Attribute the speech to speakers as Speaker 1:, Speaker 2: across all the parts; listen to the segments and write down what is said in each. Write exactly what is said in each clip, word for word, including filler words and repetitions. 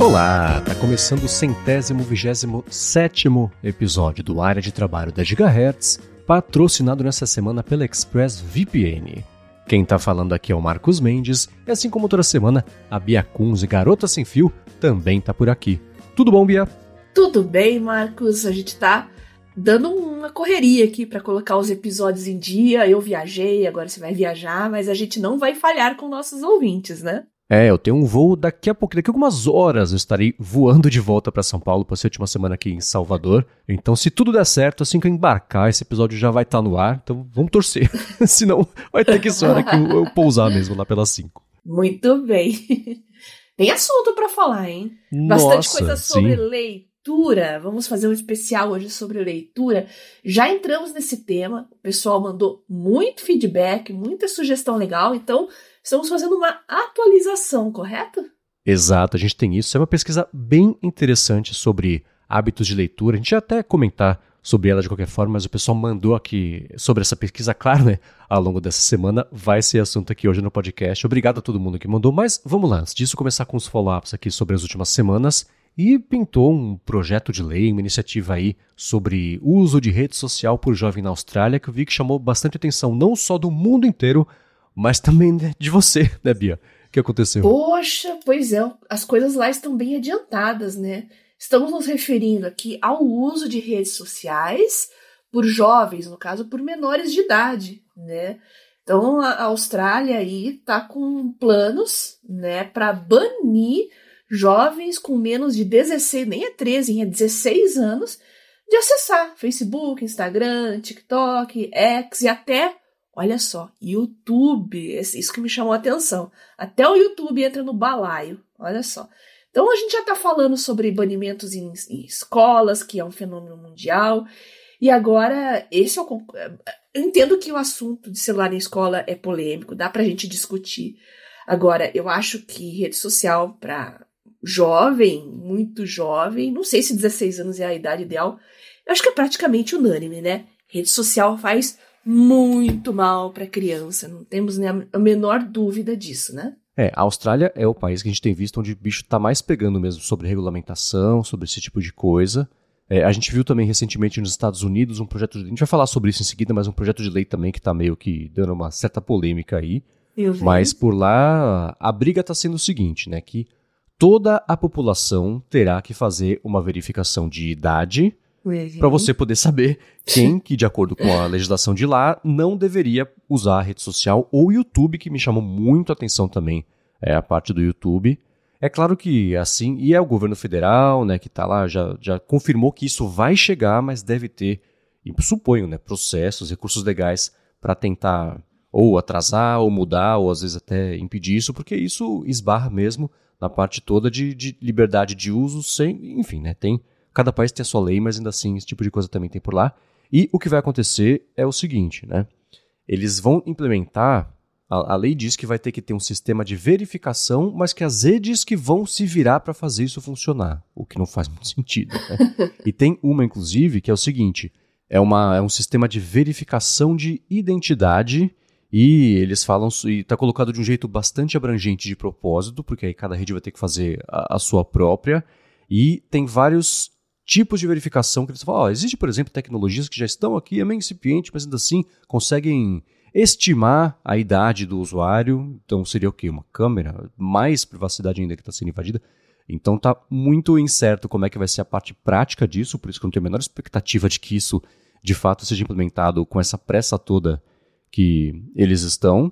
Speaker 1: Olá, tá começando o centésimo vigésimo sétimo episódio do Área de Trabalho da Gigahertz, patrocinado nessa semana pela ExpressVPN. Quem tá falando aqui é o Marcos Mendes, e assim como toda semana, a Bia Kunz e Garota Sem Fio também tá por aqui. Tudo bom, Bia?
Speaker 2: Tudo bem, Marcos. A gente tá dando uma correria aqui pra colocar os episódios em dia. Eu viajei, agora você vai viajar, mas a gente não vai falhar com nossos ouvintes, né?
Speaker 1: É, eu tenho um voo daqui a pouco, daqui a algumas horas eu estarei voando de volta para São Paulo, passei a última semana aqui em Salvador. Então, se tudo der certo, assim que eu embarcar, esse episódio já vai estar no ar, então vamos torcer. Senão vai ter que ser hora que eu, eu pousar mesmo lá pelas cinco.
Speaker 2: Muito bem. Tem assunto para falar, hein?
Speaker 1: Nossa,
Speaker 2: bastante coisa sobre
Speaker 1: sim.
Speaker 2: leitura. Vamos fazer um especial hoje sobre leitura. Já entramos nesse tema, o pessoal mandou muito feedback, muita sugestão legal, então estamos fazendo uma atualização, correto?
Speaker 1: Exato, a gente tem isso. É uma pesquisa bem interessante sobre hábitos de leitura. A gente ia até comentar sobre ela de qualquer forma, mas o pessoal mandou aqui sobre essa pesquisa, claro, né? Ao longo dessa semana vai ser assunto aqui hoje no podcast. Obrigado a todo mundo que mandou, mas vamos lá. Antes disso, começar com os follow-ups aqui sobre as últimas semanas. E pintou um projeto de lei, uma iniciativa aí sobre o uso de rede social por jovem na Austrália, que eu vi que chamou bastante atenção, não só do mundo inteiro, mas também de você, né, Bia? O que aconteceu?
Speaker 2: Poxa, pois é, as coisas lá estão bem adiantadas, né? Estamos nos referindo aqui ao uso de redes sociais por jovens, no caso, por menores de idade, né? Então, a Austrália aí tá com planos, né, para banir jovens com menos de dezesseis, nem é treze, é dezesseis anos, de acessar Facebook, Instagram, TikTok, X e até, olha só, YouTube, isso que me chamou a atenção. Até o YouTube entra no balaio, olha só. Então a gente já está falando sobre banimentos em, em escolas, que é um fenômeno mundial, e agora, esse eu, eu entendo que o assunto de celular em escola é polêmico, dá para a gente discutir. Agora, eu acho que rede social para jovem, muito jovem, não sei se dezesseis anos é a idade ideal, eu acho que é praticamente unânime, né? Rede social faz muito mal para criança, não temos nem a menor dúvida disso, né?
Speaker 1: É, a Austrália é o país que a gente tem visto onde o bicho está mais pegando mesmo sobre regulamentação, sobre esse tipo de coisa. É, a gente viu também recentemente nos Estados Unidos um projeto de... A gente vai falar sobre isso em seguida, mas um projeto de lei também que está meio que dando uma certa polêmica aí. Mas por lá, a briga está sendo o seguinte, né? Que toda a população terá que fazer uma verificação de idade para você poder saber quem que, de acordo com a legislação de lá, não deveria usar a rede social ou o YouTube, que me chamou muito a atenção também, é a parte do YouTube. É claro que assim, e é o governo federal, né, que está lá, já, já confirmou que isso vai chegar, mas deve ter, e suponho, né, processos, recursos legais para tentar ou atrasar, ou mudar, ou às vezes até impedir isso, porque isso esbarra mesmo na parte toda de, de liberdade de uso, sem, enfim, né, tem... Cada país tem a sua lei, mas ainda assim esse tipo de coisa também tem por lá. E o que vai acontecer é o seguinte, né? Eles vão implementar, a, a lei diz que vai ter que ter um sistema de verificação, mas que as redes que vão se virar para fazer isso funcionar, o que não faz muito sentido, né? E tem uma, inclusive, que é o seguinte, é, uma, é um sistema de verificação de identidade e eles falam, e está colocado de um jeito bastante abrangente de propósito, porque aí cada rede vai ter que fazer a, a sua própria, e tem vários tipos de verificação que eles falam, ó, existe, por exemplo, tecnologias que já estão aqui, é meio incipiente, mas ainda assim conseguem estimar a idade do usuário, então seria o quê? Uma câmera? Mais privacidade ainda que está sendo invadida. Então está muito incerto como é que vai ser a parte prática disso, por isso que eu não tenho a menor expectativa de que isso, de fato, seja implementado com essa pressa toda que eles estão.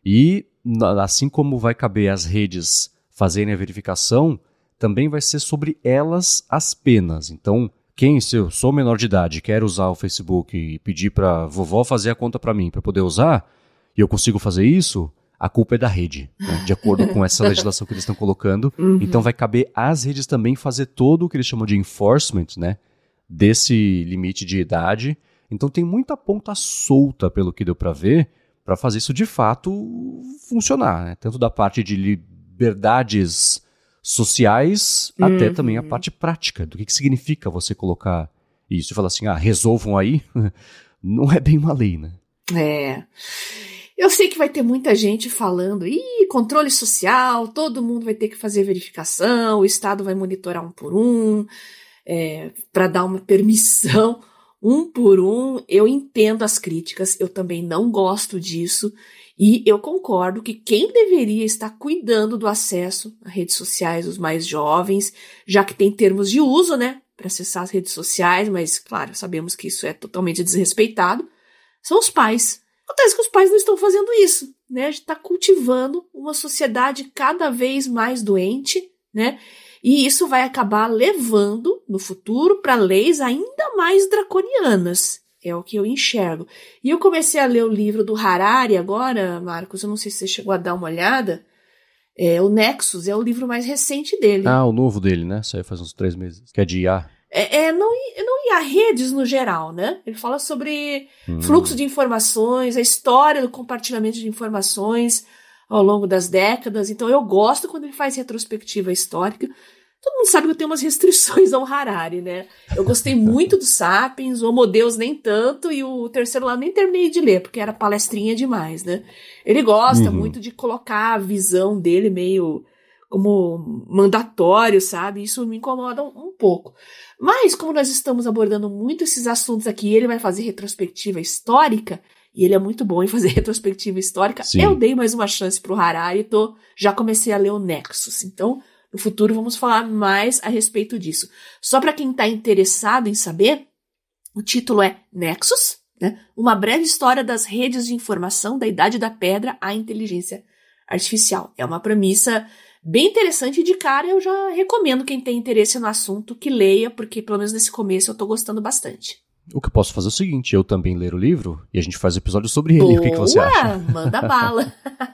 Speaker 1: E assim como vai caber às redes fazerem a verificação, também vai ser sobre elas as penas. Então, quem, se eu sou menor de idade, quer usar o Facebook e pedir para vovó fazer a conta para mim, para poder usar, e eu consigo fazer isso, a culpa é da rede, né? De acordo com essa legislação que eles estão colocando. Uhum. Então, vai caber às redes também fazer todo o que eles chamam de enforcement, né? Desse limite de idade. Então, tem muita ponta solta, pelo que deu para ver, para fazer isso de fato funcionar, né? Tanto da parte de liberdades sociais, uhum. até também a parte prática, do que, que significa você colocar isso. E falar assim, ah, resolvam aí, não é bem uma lei, né?
Speaker 2: É. Eu sei que vai ter muita gente falando, ih, controle social, todo mundo vai ter que fazer verificação, o Estado vai monitorar um por um, é, para dar uma permissão um por um. Eu entendo as críticas, eu também não gosto disso, e eu concordo que quem deveria estar cuidando do acesso a redes sociais, os mais jovens, já que tem termos de uso, né, para acessar as redes sociais, mas, claro, sabemos que isso é totalmente desrespeitado, são os pais. Acontece que os pais não estão fazendo isso, né, a gente está cultivando uma sociedade cada vez mais doente, né, e isso vai acabar levando, no futuro, para leis ainda mais draconianas. É o que eu enxergo. E eu comecei a ler o livro do Harari agora, Marcos, eu não sei se você chegou a dar uma olhada. É, o Nexus é o livro mais recente dele.
Speaker 1: Ah, o novo dele, né? Saiu faz uns três meses. Que é de I A.
Speaker 2: É, é não, não I A, redes no geral, né? Ele fala sobre hum. fluxo de informações, a história do compartilhamento de informações ao longo das décadas. Então eu gosto quando ele faz retrospectiva histórica. Todo mundo sabe que eu tenho umas restrições ao Harari, né? Eu gostei muito do Sapiens, o Homo Deus nem tanto, e o terceiro lá nem terminei de ler, porque era palestrinha demais, né? Ele gosta uhum. muito de colocar a visão dele meio como mandatório, sabe? Isso me incomoda um, um pouco. Mas, como nós estamos abordando muito esses assuntos aqui, ele vai fazer retrospectiva histórica, e ele é muito bom em fazer retrospectiva histórica. Sim. Eu dei mais uma chance pro Harari e tô, já comecei a ler o Nexus. Então, no futuro vamos falar mais a respeito disso. Só para quem está interessado em saber, o título é Nexus, né? Uma breve história das redes de informação da Idade da Pedra à inteligência artificial. É uma premissa bem interessante e de cara eu já recomendo quem tem interesse no assunto que leia, porque pelo menos nesse começo eu estou gostando bastante.
Speaker 1: O que eu posso fazer é o seguinte, eu também ler o livro e a gente faz episódio sobre ele.
Speaker 2: Boa,
Speaker 1: o que, que você acha?
Speaker 2: Manda bala.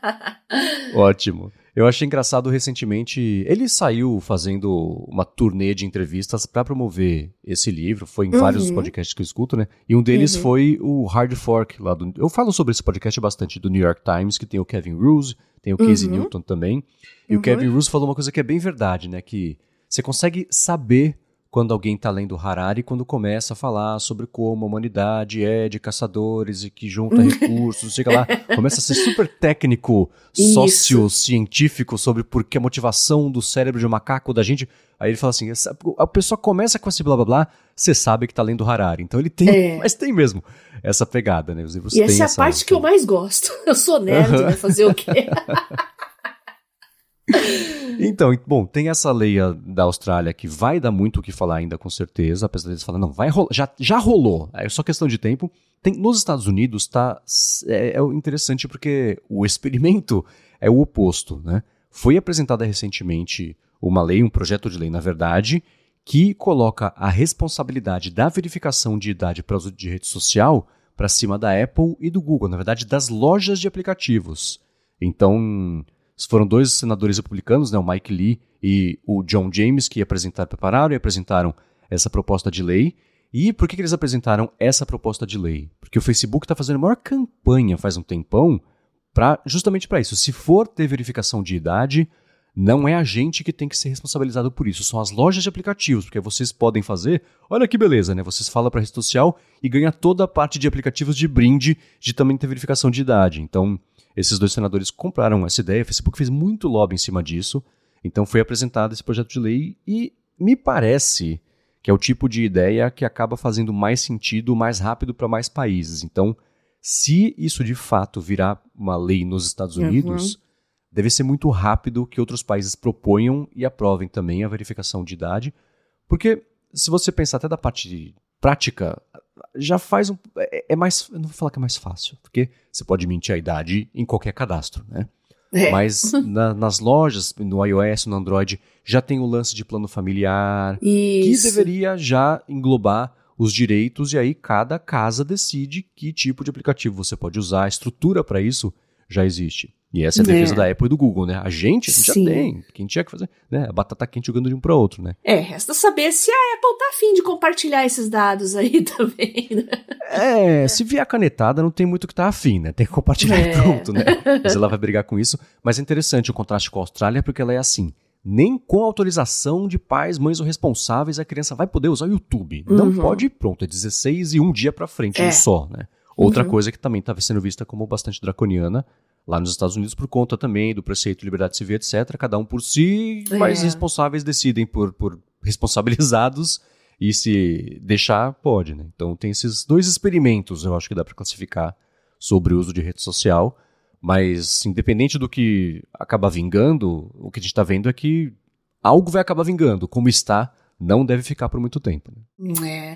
Speaker 1: Ótimo. Eu achei engraçado recentemente, ele saiu fazendo uma turnê de entrevistas para promover esse livro, foi em uhum. vários podcasts que eu escuto, né? E um deles uhum. foi o Hard Fork, lá do... Eu falo sobre esse podcast bastante, do New York Times, que tem o Kevin Roose, tem o Casey uhum. Newton também. E uhum. o Kevin Roose falou uma coisa que é bem verdade, né? Que você consegue saber quando alguém está lendo Harari, quando começa a falar sobre como a humanidade é de caçadores e que junta recursos, não sei o que lá, começa a ser super técnico, sociocientífico sobre por que a motivação do cérebro de um macaco da gente. Aí ele fala assim, a pessoa começa com esse blá blá blá, você sabe que está lendo Harari. Então ele tem, é. mas tem mesmo essa pegada, né? Os livros
Speaker 2: e
Speaker 1: têm
Speaker 2: essa é a
Speaker 1: essa,
Speaker 2: parte essa... que eu mais gosto. Eu sou nerd, vai fazer o quê?
Speaker 1: Então, bom, tem essa lei da Austrália que vai dar muito o que falar ainda, com certeza, apesar deles falarem, não, vai rolar, já, já rolou, é só questão de tempo. Tem, nos Estados Unidos tá, é, é interessante porque o experimento é o oposto, né? Foi apresentada recentemente uma lei, um projeto de lei, na verdade, que coloca a responsabilidade da verificação de idade para uso de rede social para cima da Apple e do Google, na verdade, das lojas de aplicativos. Então... foram dois senadores republicanos, né, o Mike Lee e o John James, que apresentaram, prepararam e apresentaram essa proposta de lei. E por que, que eles apresentaram essa proposta de lei? Porque o Facebook está fazendo a maior campanha faz um tempão pra, justamente para isso. Se for ter verificação de idade, não é a gente que tem que ser responsabilizado por isso. São as lojas de aplicativos, porque vocês podem fazer... Olha que beleza, né? Vocês falam para a rede social e ganham toda a parte de aplicativos de brinde de também ter verificação de idade. Então... esses dois senadores compraram essa ideia, o Facebook fez muito lobby em cima disso, então foi apresentado esse projeto de lei e me parece que é o tipo de ideia que acaba fazendo mais sentido mais rápido para mais países. Então, se isso de fato virar uma lei nos Estados Unidos, uhum. deve ser muito rápido que outros países proponham e aprovem também a verificação de idade, porque se você pensar até da parte prática, já faz um... É, é mais... Eu não vou falar que é mais fácil, porque você pode mentir a idade em qualquer cadastro, né? É. Mas na, nas lojas, no iOS, no Android, já tem o lance de plano familiar,
Speaker 2: Isso.
Speaker 1: que deveria já englobar os direitos, e aí cada casa decide que tipo de aplicativo você pode usar, a estrutura para isso já existe. E essa é a defesa é. da Apple e do Google, né? A gente, a gente já tem. Quem tinha que fazer, né? A batata quente jogando de um para outro, né?
Speaker 2: É, resta saber se a Apple tá afim de compartilhar esses dados aí também, né?
Speaker 1: É, se vier a canetada, não tem muito que tá afim, né? Tem que compartilhar é. e pronto, né? Mas ela vai brigar com isso. Mas é interessante o contraste com a Austrália, porque ela é assim. Nem com autorização de pais, mães ou responsáveis, a criança vai poder usar o YouTube. Não uhum. pode, pronto, é dezesseis e um dia pra frente,
Speaker 2: é.
Speaker 1: um só, né? Outra
Speaker 2: Uhum.
Speaker 1: coisa que também estava sendo vista como bastante draconiana lá nos Estados Unidos por conta também do preceito de liberdade civil, etcétera. Cada um por si, mas
Speaker 2: É.
Speaker 1: responsáveis decidem por, por responsabilizados e se deixar, pode, né? Então tem esses dois experimentos, eu acho que dá para classificar sobre o uso de rede social, mas independente do que acaba vingando, o que a gente está vendo é que algo vai acabar vingando. Como está, não deve ficar por muito tempo. Né?
Speaker 2: É.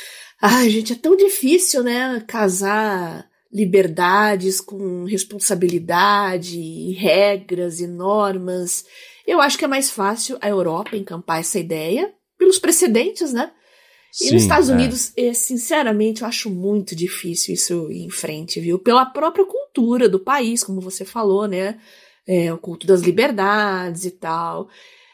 Speaker 2: Ai, gente, é tão difícil, né? Casar liberdades com responsabilidade, e regras e normas. Eu acho que é mais fácil a Europa encampar essa ideia pelos precedentes, né? E
Speaker 1: Sim,
Speaker 2: nos Estados
Speaker 1: é.
Speaker 2: Unidos, eh, sinceramente, eu acho muito difícil isso ir em frente, viu? Pela própria cultura do país, como você falou, né? É, o culto das liberdades e tal.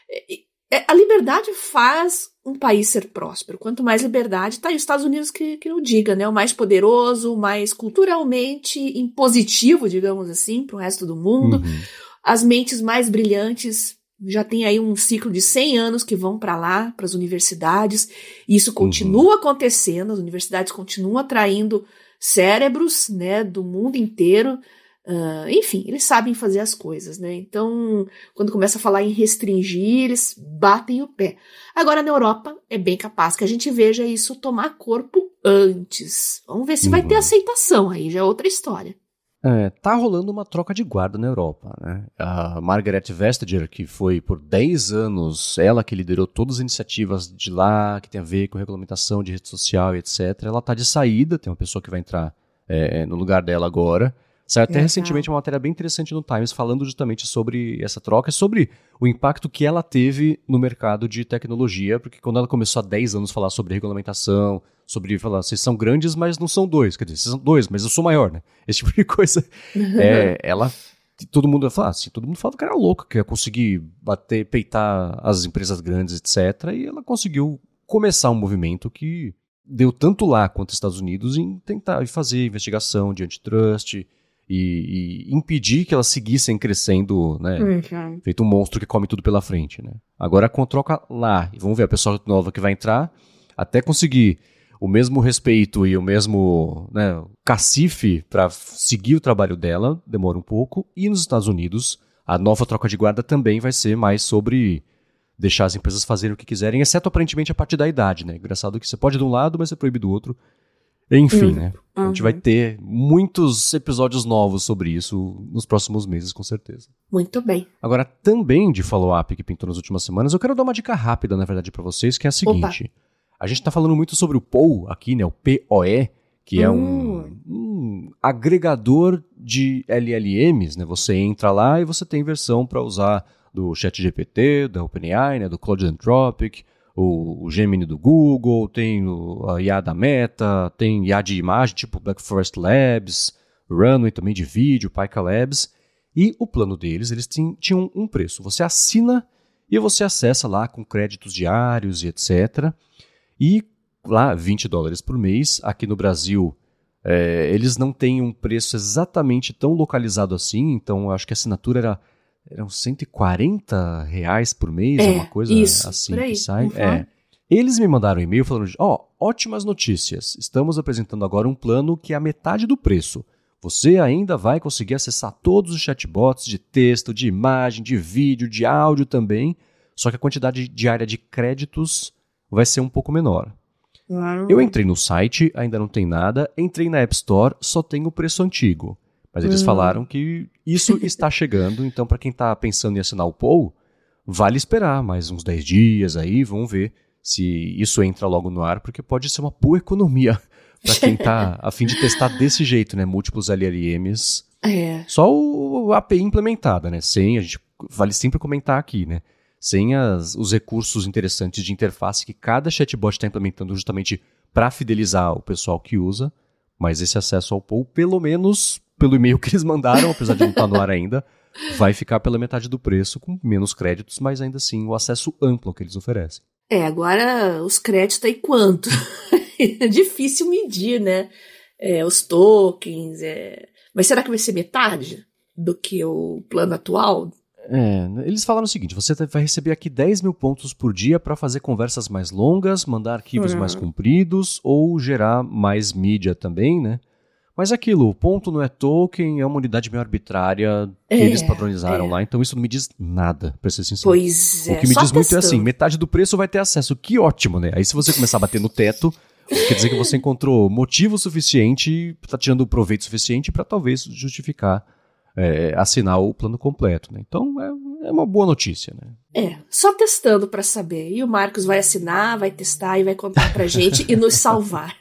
Speaker 2: E, a liberdade faz um país ser próspero. Quanto mais liberdade, tá aí os Estados Unidos que, que eu diga, né? O mais poderoso, o mais culturalmente impositivo, digamos assim, para o resto do mundo.
Speaker 1: Uhum.
Speaker 2: As mentes mais brilhantes já tem aí um ciclo de cem anos que vão para lá, para as universidades. E isso continua
Speaker 1: Uhum.
Speaker 2: acontecendo. As universidades continuam atraindo cérebros, né, do mundo inteiro. Uh, enfim, eles sabem fazer as coisas, né? Então, quando começa a falar em restringir, eles batem o pé. Agora, na Europa, é bem capaz que a gente veja isso tomar corpo antes. Vamos ver se
Speaker 1: Uhum.
Speaker 2: vai ter aceitação, aí já é outra história.
Speaker 1: É, tá rolando uma troca de guarda na Europa, né? A Margaret Vestager, que foi por dez anos, ela que liderou todas as iniciativas de lá, que tem a ver com regulamentação de rede social e etcétera, ela tá de saída, tem uma pessoa que vai entrar é, no lugar dela agora. Saiu até
Speaker 2: Legal.
Speaker 1: recentemente uma matéria bem interessante no Times falando justamente sobre essa troca, sobre o impacto que ela teve no mercado de tecnologia, porque quando ela começou há dez anos a falar sobre regulamentação, sobre falar, vocês são grandes, mas não são dois, quer dizer, vocês são dois, mas eu sou maior, né? Esse tipo de coisa. É, ela, todo mundo ia falar assim, todo mundo falava que era louca, que ia conseguir bater, peitar as empresas grandes, etcétera. E ela conseguiu começar um movimento que deu tanto lá quanto nos Estados Unidos em tentar fazer investigação de antitrust, E, e impedir que elas seguissem crescendo, né?
Speaker 2: Uhum.
Speaker 1: Feito um monstro que come tudo pela frente, né? Agora com a troca lá, e vamos ver a pessoa nova que vai entrar, até conseguir o mesmo respeito e o mesmo, né, cacife para seguir o trabalho dela, demora um pouco. E nos Estados Unidos, a nova troca de guarda também vai ser mais sobre deixar as empresas fazerem o que quiserem, exceto aparentemente a partir da idade, né? Engraçado que você pode de um lado, mas você proíbe do outro. Enfim,
Speaker 2: Uhum.
Speaker 1: né? A gente vai ter muitos episódios novos sobre isso nos próximos meses, com certeza.
Speaker 2: Muito bem.
Speaker 1: Agora, também de follow-up que pintou nas últimas semanas, eu quero dar uma dica rápida, na verdade, para vocês, que é a seguinte. Opa. A gente tá falando muito sobre o P O E aqui, né? O P O E, que é um,
Speaker 2: Hum.
Speaker 1: um agregador de L L Ms, né? Você entra lá e você tem versão para usar do ChatGPT, da OpenAI, né? Do Claude Anthropic, o, o Gemini do Google, tem o, a I A da Meta, tem I A de imagem, tipo Black Forest Labs, Runway também de vídeo, Pika Labs. E o plano deles, eles tinham, tinham um preço. Você assina e você acessa lá com créditos diários e etcétera. E lá, vinte dólares por mês. Aqui no Brasil, é, eles não têm um preço exatamente tão localizado assim. Então, eu acho que a assinatura era... Eram cento e quarenta reais por mês,
Speaker 2: É,
Speaker 1: uma coisa
Speaker 2: isso,
Speaker 1: assim
Speaker 2: por aí.
Speaker 1: que sai.
Speaker 2: Uhum.
Speaker 1: É. Eles me mandaram um e-mail falando, ó, oh, ótimas notícias. Estamos apresentando agora um plano que é a metade do preço. Você ainda vai conseguir acessar todos os chatbots de texto, de imagem, de vídeo, de áudio também. Só que a quantidade diária de créditos vai ser um pouco menor.
Speaker 2: Uhum.
Speaker 1: Eu entrei no site, ainda não tem nada. Entrei na App Store, só tem o preço antigo. Mas eles
Speaker 2: Hum.
Speaker 1: falaram que isso está chegando, então para quem está pensando em assinar o P O E, vale esperar mais uns dez dias aí, vamos ver se isso entra logo no ar, porque pode ser uma boa economia para quem está a fim de testar desse jeito, né? Múltiplos L L Ms.
Speaker 2: É.
Speaker 1: Só o, a A P I implementada, né? Sem, a gente vale sempre comentar aqui, né? Sem as, os recursos interessantes de interface que cada chatbot está implementando justamente para fidelizar o pessoal que usa, mas esse acesso ao P O E, pelo menos pelo e-mail que eles mandaram, apesar de não estar no ar ainda, vai ficar pela metade do preço, com menos créditos, mas ainda assim o acesso amplo que eles oferecem.
Speaker 2: É, agora os créditos aí quanto? É difícil medir, né? É, os tokens, é... mas será que vai ser metade do que o plano atual?
Speaker 1: É, eles falaram o seguinte, você vai receber aqui dez mil pontos por dia para fazer conversas mais longas, mandar arquivos
Speaker 2: Uhum.
Speaker 1: mais compridos ou gerar mais mídia também, né? Mas aquilo, o ponto não é token, é uma unidade meio arbitrária que
Speaker 2: É,
Speaker 1: eles padronizaram
Speaker 2: é.
Speaker 1: lá, então isso não me diz nada, pra ser sincero.
Speaker 2: Pois é,
Speaker 1: O que me
Speaker 2: só
Speaker 1: diz muito é
Speaker 2: testando.
Speaker 1: assim, metade do preço vai ter acesso, que ótimo, né? Aí se você começar a bater no teto, quer dizer que você encontrou motivo suficiente, tá tirando proveito suficiente pra talvez justificar é, assinar o plano completo, né? Então é, é uma boa notícia, né?
Speaker 2: É, só testando pra saber. E o Marcos vai assinar, vai testar e vai contar pra gente e nos salvar.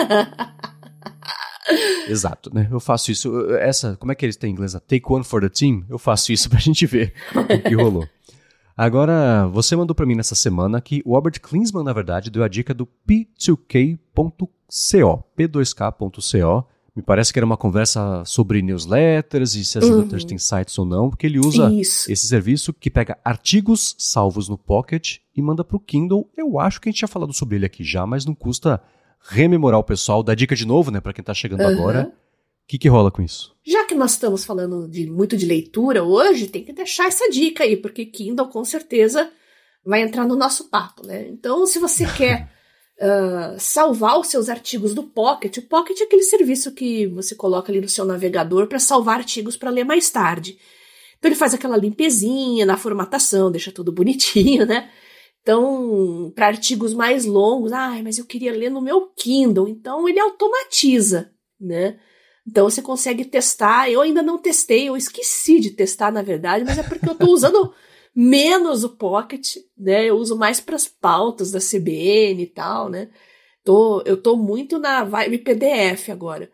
Speaker 1: Exato, né? Eu faço isso. Essa, como é que eles têm em inglês? Take one for the team? Eu faço isso pra gente ver o que rolou. Agora, você mandou pra mim nessa semana que o Albert Klinsmann, na verdade, deu a dica do P dois K ponto co, P dois K ponto co. Me parece que era uma conversa sobre newsletters e se as
Speaker 2: Uhum.
Speaker 1: newsletters têm sites ou não, porque ele usa
Speaker 2: Isso.
Speaker 1: esse serviço que pega artigos salvos no Pocket e manda pro Kindle. Eu acho que a gente tinha falado sobre ele aqui já, mas não custa rememorar o pessoal. Dá dica de novo, né, pra quem tá chegando
Speaker 2: Uhum.
Speaker 1: agora. O que que rola com isso?
Speaker 2: Já que nós estamos falando de, muito de leitura hoje, tem que deixar essa dica aí, porque Kindle com certeza vai entrar no nosso papo, né? Então, se você quer uh, salvar os seus artigos do Pocket, o Pocket é aquele serviço que você coloca ali no seu navegador para salvar artigos para ler mais tarde. Então, ele faz aquela limpezinha na formatação, deixa tudo bonitinho, né? Então, para artigos mais longos, ah, mas eu queria ler no meu Kindle, então ele automatiza, né? Então você consegue testar. Eu ainda não testei, eu esqueci de testar, na verdade, mas é porque eu estou usando menos o Pocket, né? Eu uso mais para as pautas da C B N e tal, né? Tô, eu tô muito na vibe P D F agora.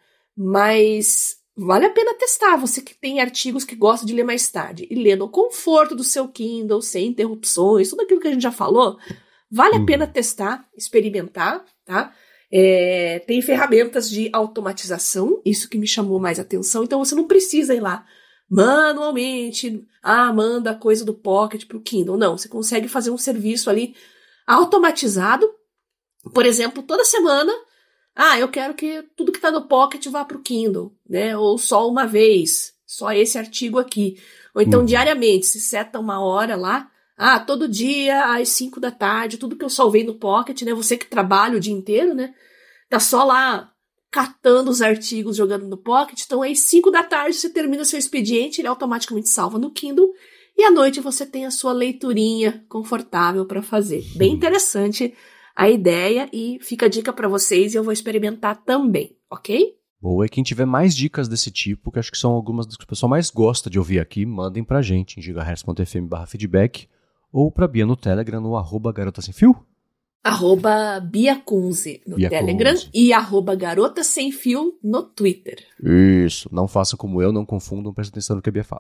Speaker 2: Mas vale a pena testar. Você que tem artigos que gosta de ler mais tarde e ler no conforto do seu Kindle, sem interrupções, tudo aquilo que a gente já falou, vale
Speaker 1: Uhum.
Speaker 2: a pena testar, experimentar, tá? É, tem ferramentas de automatização, isso que me chamou mais atenção, então você não precisa ir lá manualmente, ah, manda a coisa do Pocket pro Kindle, não, você consegue fazer um serviço ali automatizado, por exemplo, toda semana, ah, eu quero que tudo que tá no Pocket vá pro Kindle, né, ou só uma vez, só esse artigo aqui, ou então
Speaker 1: Uhum.
Speaker 2: diariamente, se seta uma hora lá, ah, todo dia, às cinco da tarde, tudo que eu salvei no Pocket, né? Você que trabalha o dia inteiro, né? Tá só lá catando os artigos, jogando no Pocket. Então, às cinco da tarde, você termina seu expediente, ele automaticamente salva no Kindle. E à noite você tem a sua leiturinha confortável para fazer. Bem interessante a ideia e fica a dica para vocês e eu vou experimentar também, ok?
Speaker 1: Boa, e quem tiver mais dicas desse tipo, que acho que são algumas das que o pessoal mais gosta de ouvir aqui, mandem pra gente em gigahertz ponto f m barra feedback ou pra Bia no Telegram no arroba garota sem fio.
Speaker 2: Arroba Bia Kunze no
Speaker 1: Bia
Speaker 2: Telegram
Speaker 1: Kunze.
Speaker 2: e arroba Garota Sem Fio no Twitter.
Speaker 1: Isso, não façam como eu, não confundam, prestem atenção no que a Bia fala.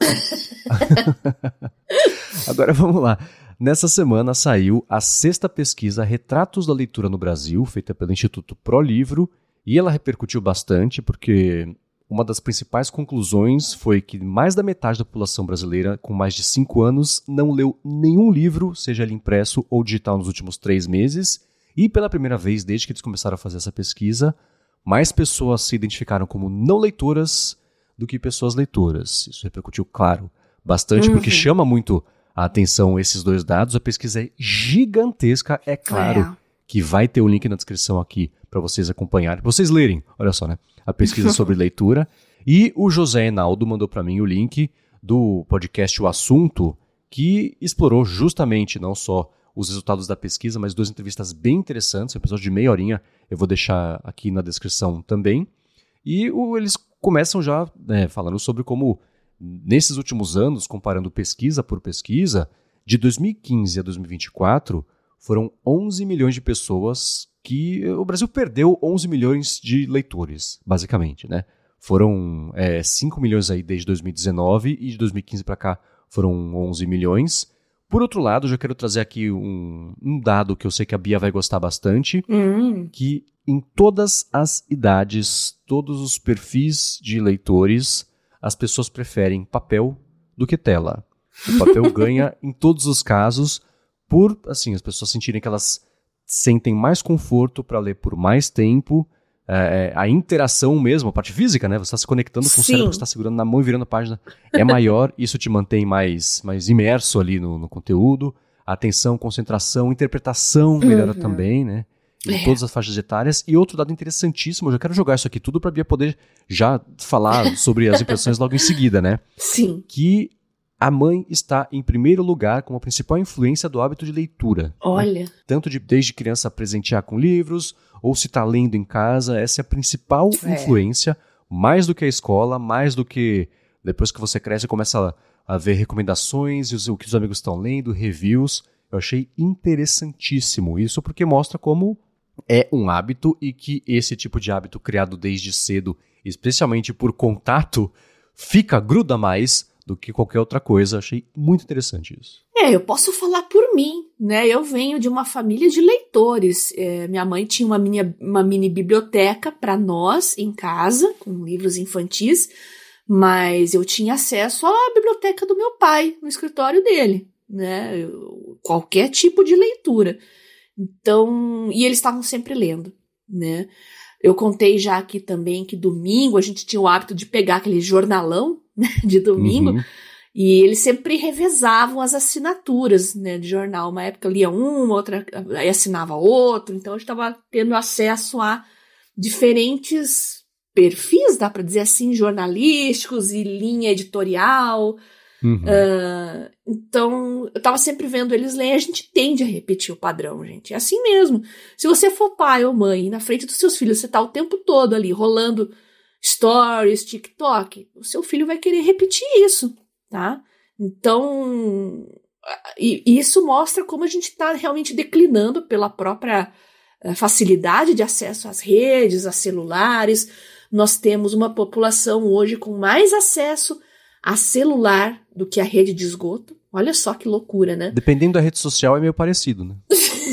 Speaker 1: Agora vamos lá. Nessa semana saiu a sexta pesquisa Retratos da Leitura no Brasil, feita pelo Instituto ProLivro, e ela repercutiu bastante porque uma das principais conclusões foi que mais da metade da população brasileira com mais de cinco anos não leu nenhum livro, seja ele impresso ou digital, nos últimos três meses. E pela primeira vez, desde que eles começaram a fazer essa pesquisa, mais pessoas se identificaram como não leitoras do que pessoas leitoras. Isso repercutiu, claro, bastante,
Speaker 2: Uhum.
Speaker 1: porque chama muito a atenção esses dois dados. A pesquisa é gigantesca, é claro
Speaker 2: É.
Speaker 1: que vai ter o link na descrição aqui para vocês acompanharem, pra vocês lerem, olha só, né? A pesquisa sobre leitura. E o José Enaldo mandou para mim o link do podcast O Assunto, que explorou justamente não só os resultados da pesquisa, mas duas entrevistas bem interessantes, um episódio de meia horinha, eu vou deixar aqui na descrição também. E o, eles começam já né, falando sobre como, nesses últimos anos, comparando pesquisa por pesquisa, de dois mil e quinze a dois mil e vinte e quatro, foram onze milhões de pessoas que o Brasil perdeu onze milhões de leitores, basicamente, né? Foram é, cinco milhões aí desde dois mil e dezenove e de dois mil e quinze para cá foram onze milhões. Por outro lado, eu já quero trazer aqui um, um dado que eu sei que a Bia vai gostar bastante,
Speaker 2: Hum.
Speaker 1: que em todas as idades, todos os perfis de leitores, as pessoas preferem papel do que tela. O papel ganha em todos os casos por, assim, as pessoas sentirem que elas sentem mais conforto para ler por mais tempo, é, a interação mesmo, a parte física, né? Você está se conectando com
Speaker 2: Sim.
Speaker 1: o cérebro que você está segurando na mão e virando a página, é maior, isso te mantém mais, mais imerso ali no, no conteúdo, a atenção, concentração, interpretação melhora
Speaker 2: Uhum.
Speaker 1: também, né? em
Speaker 2: É.
Speaker 1: todas as faixas etárias. E outro dado interessantíssimo, eu já quero jogar isso aqui tudo para a Bia poder já falar sobre as impressões logo em seguida, né?
Speaker 2: Sim.
Speaker 1: Que a mãe está em primeiro lugar como a principal influência do hábito de leitura.
Speaker 2: Olha.
Speaker 1: Né? Tanto de desde criança presentear com livros, ou se está lendo em casa, essa é a principal
Speaker 2: É.
Speaker 1: influência, mais do que a escola, mais do que depois que você cresce e começa a, a ver recomendações, e os, o que os amigos estão lendo, reviews. Eu achei interessantíssimo isso, porque mostra como é um hábito e que esse tipo de hábito criado desde cedo, especialmente por contato, fica, gruda mais do que qualquer outra coisa. Achei muito interessante isso.
Speaker 2: É, eu posso falar por mim, né? Eu venho de uma família de leitores. É, minha mãe tinha uma mini, uma mini biblioteca para nós em casa, com livros infantis, mas eu tinha acesso à biblioteca do meu pai, no escritório dele, né? Eu, qualquer tipo de leitura. Então, e eles estavam sempre lendo, né? Eu contei já aqui também que domingo a gente tinha o hábito de pegar aquele jornalão, né, de domingo,
Speaker 1: Uhum.
Speaker 2: e eles sempre revezavam as assinaturas, né, de jornal. Uma época eu lia uma, outra aí assinava outro, então a gente estava tendo acesso a diferentes perfis, dá para dizer assim, jornalísticos e linha editorial.
Speaker 1: Uhum.
Speaker 2: Uh, então, eu tava sempre vendo eles lerem, a gente tende a repetir o padrão, gente. É assim mesmo. Se você for pai ou mãe, na frente dos seus filhos, você tá o tempo todo ali, rolando stories, TikTok, o seu filho vai querer repetir isso, tá? Então, e, e isso mostra como a gente tá realmente declinando pela própria uh, facilidade de acesso às redes, a celulares. Nós temos uma população hoje com mais acesso a celular do que a rede de esgoto. Olha só que loucura, né?
Speaker 1: Dependendo da rede social é meio parecido, né?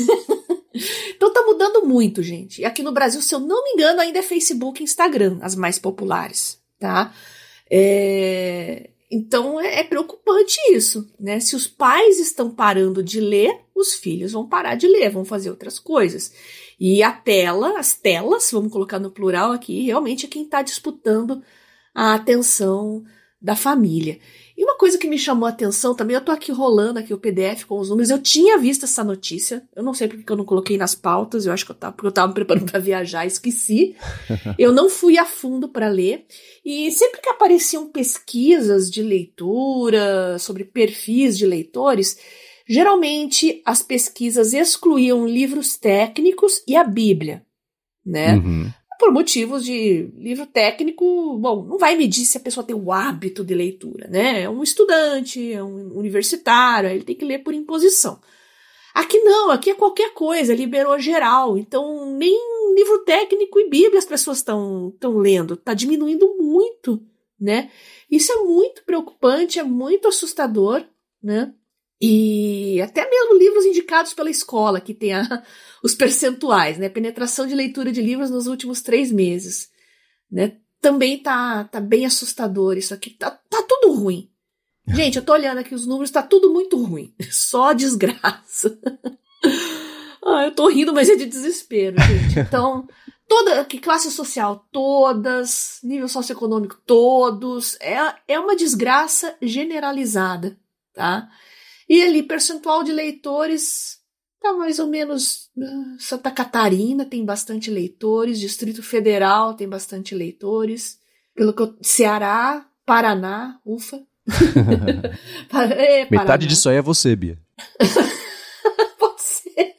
Speaker 2: Então tá mudando muito, gente. E aqui no Brasil, se eu não me engano, ainda é Facebook e Instagram, as mais populares, tá? É... Então é, é preocupante isso, né? Se os pais estão parando de ler, os filhos vão parar de ler, vão fazer outras coisas. E a tela, as telas, vamos colocar no plural aqui, realmente é quem está disputando a atenção da família. E uma coisa que me chamou a atenção também, eu tô aqui rolando aqui o P D F com os números, eu tinha visto essa notícia, eu não sei porque eu não coloquei nas pautas, eu acho que eu tava, porque eu tava me preparando para viajar, esqueci. Eu não fui a fundo para ler, e sempre que apareciam pesquisas de leitura, sobre perfis de leitores, geralmente as pesquisas excluíam livros técnicos e a Bíblia, né?
Speaker 1: Uhum.
Speaker 2: Por motivos de livro técnico, bom, não vai medir se a pessoa tem o hábito de leitura, né? É um estudante, é um universitário, ele tem que ler por imposição. Aqui não, aqui é qualquer coisa, liberou geral, então nem livro técnico e Bíblia as pessoas estão estão lendo, tá diminuindo muito, né? Isso é muito preocupante, é muito assustador, né? E até mesmo livros indicados pela escola, que tem a, os percentuais, né? Penetração de leitura de livros nos últimos três meses, né? Também tá, tá bem assustador isso aqui. Tá, tá tudo ruim. Gente, eu tô olhando aqui os números, tá tudo muito ruim. Só desgraça. Ah, eu tô rindo, mas é de desespero, gente. Então, toda, que classe social, todas, nível socioeconômico, todos, é, é uma desgraça generalizada, tá? E ali, percentual de leitores, tá mais ou menos... Santa Catarina tem bastante leitores, Distrito Federal tem bastante leitores, pelo que eu, Ceará, Paraná, ufa. é,
Speaker 1: Metade
Speaker 2: Paraná.
Speaker 1: disso aí é você, Bia.
Speaker 2: Pode ser.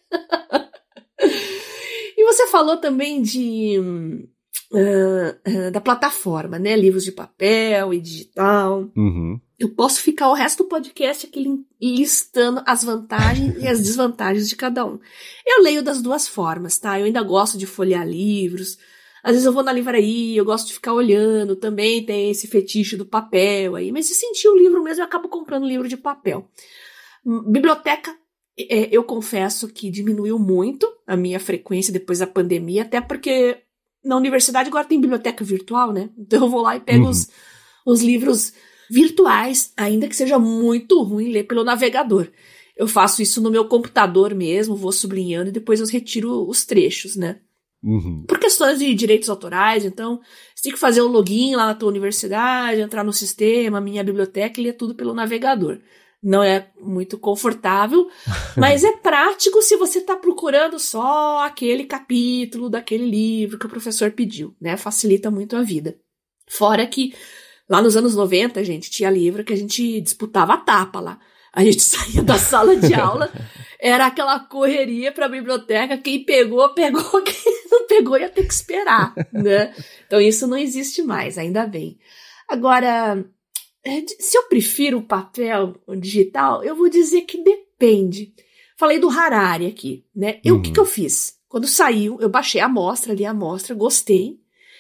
Speaker 2: E você falou também de... Uh, uh, da plataforma, né? Livros de papel e digital.
Speaker 1: Uhum.
Speaker 2: Eu posso ficar o resto do podcast aqui listando as vantagens e as desvantagens de cada um. Eu leio das duas formas, tá? Eu ainda gosto de folhear livros. Às vezes eu vou na livraria, eu gosto de ficar olhando. Também tem esse fetiche do papel aí. Mas se sentir o livro mesmo, eu acabo comprando livro de papel. Biblioteca, é, eu confesso que diminuiu muito a minha frequência depois da pandemia. Até porque na universidade agora tem biblioteca virtual, né? Então eu vou lá e pego uhum. os, os livros virtuais, ainda que seja muito ruim ler pelo navegador. Eu faço isso no meu computador mesmo, vou sublinhando e depois eu retiro os trechos, né?
Speaker 1: Uhum.
Speaker 2: Por questões de direitos autorais, então você tem que fazer o login lá na tua universidade, entrar no sistema, minha biblioteca e ler tudo pelo navegador. Não é muito confortável, mas é prático se você está procurando só aquele capítulo daquele livro que o professor pediu, né? Facilita muito a vida. Fora que lá nos anos noventa, gente, tinha livro que a gente disputava a tapa lá. A gente saía da sala de aula, era aquela correria para a biblioteca, quem pegou, pegou, quem não pegou ia ter que esperar, né? Então isso não existe mais, ainda bem. Agora, se eu prefiro o papel o digital, eu vou dizer que depende. Falei do Harari aqui, né? Eu, o uhum. que, que eu fiz? Quando saiu, eu baixei a amostra, li a amostra, gostei.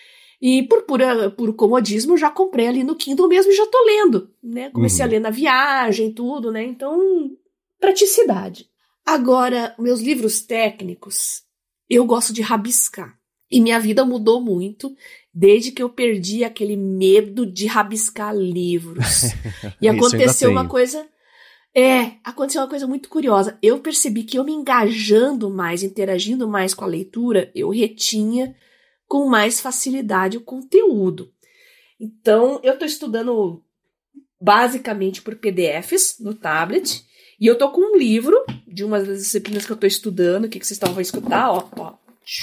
Speaker 2: E por, por, por comodismo, eu já comprei ali no Kindle mesmo e já tô lendo, né? Comecei uhum. a ler na viagem, tudo, né? Então, praticidade. Agora, meus livros técnicos, eu gosto de rabiscar. E minha vida mudou muito desde que eu perdi aquele medo de rabiscar livros. E aconteceu uma coisa... É, aconteceu uma coisa muito curiosa. Eu percebi que eu me engajando mais, interagindo mais com a leitura, eu retinha com mais facilidade o conteúdo. Então, eu estou estudando basicamente por P D Fs no tablet, e eu estou com um livro de uma das disciplinas que eu estou estudando, que, que vocês estão a escutar, ó, ó.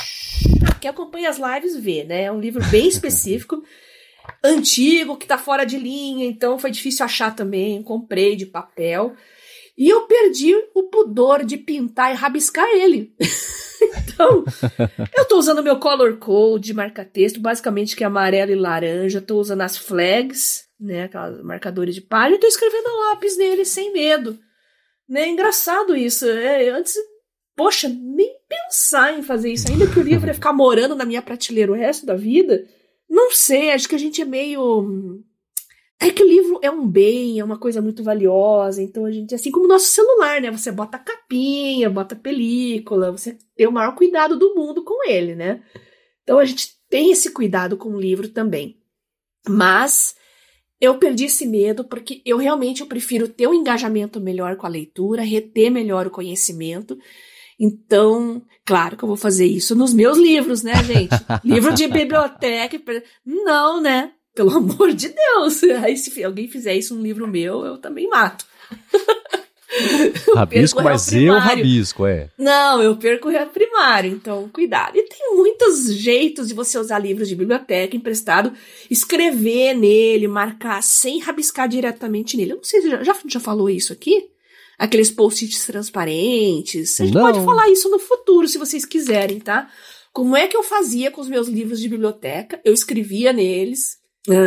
Speaker 2: Quem acompanha as lives vê, né? É um livro bem específico, antigo, que está fora de linha, então foi difícil achar também, comprei de papel, e eu perdi o pudor de pintar e rabiscar ele. Então, eu tô usando meu color code, marca-texto, basicamente que é amarelo e laranja, tô usando as flags, né, aquelas marcadores de página, e tô escrevendo a lápis nele sem medo, né, engraçado isso, é, antes, poxa, nem pensar em fazer isso, ainda que o livro ia ficar morando na minha prateleira o resto da vida, não sei, acho que a gente é meio... É que o livro é um bem, é uma coisa muito valiosa, então a gente, assim como o nosso celular, né? Você bota capinha, bota película, você tem o maior cuidado do mundo com ele, né? Então a gente tem esse cuidado com o livro também. Mas eu perdi esse medo porque eu realmente eu prefiro ter um engajamento melhor com a leitura, reter melhor o conhecimento. Então, claro que eu vou fazer isso nos meus livros, né, gente? Livro de biblioteca, não, né? Pelo amor de Deus. Aí se alguém fizer isso num livro meu, eu também mato. eu
Speaker 1: rabisco, mas eu rabisco, é.
Speaker 2: Não, eu perco o réu primário, então cuidado. E tem muitos jeitos de você usar livros de biblioteca emprestado, escrever nele, marcar sem rabiscar diretamente nele. Eu não sei se já, já, já falou isso aqui? Aqueles post-its transparentes. A gente não. Pode falar isso no futuro, se vocês quiserem, tá? Como é que eu fazia com os meus livros de biblioteca? Eu escrevia neles,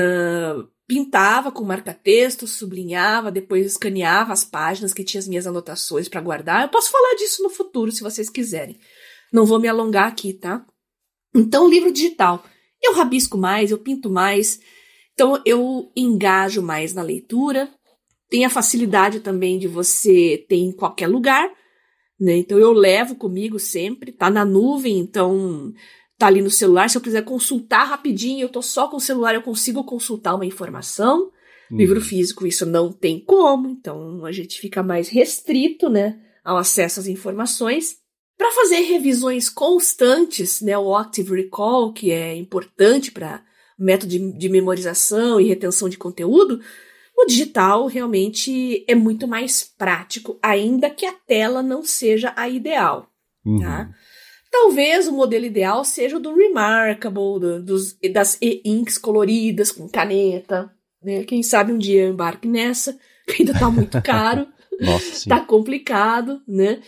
Speaker 2: Uh, pintava com marca-texto, sublinhava, depois escaneava as páginas que tinha as minhas anotações para guardar. Eu posso falar disso no futuro, se vocês quiserem. Não vou me alongar aqui, tá? Então, livro digital. Eu rabisco mais, eu pinto mais. Então, eu engajo mais na leitura. Tem a facilidade também de você ter em qualquer lugar, né? Então, eu levo comigo sempre. Tá na nuvem, então... tá ali no celular, se eu quiser consultar rapidinho, eu tô só com o celular, eu consigo consultar uma informação. Hum. Livro físico, isso não tem como, então a gente fica mais restrito, né, ao acesso às informações. Para fazer revisões constantes, né, o Active Recall, que é importante para método de, de memorização e retenção de conteúdo, o digital realmente é muito mais prático, ainda que a tela não seja a ideal, uhum. tá? Talvez o modelo ideal seja o do Remarkable, do, dos, das e-inks coloridas com caneta, né? Quem sabe um dia eu embarque nessa, que ainda tá muito caro,
Speaker 1: Nossa,
Speaker 2: tá complicado, né?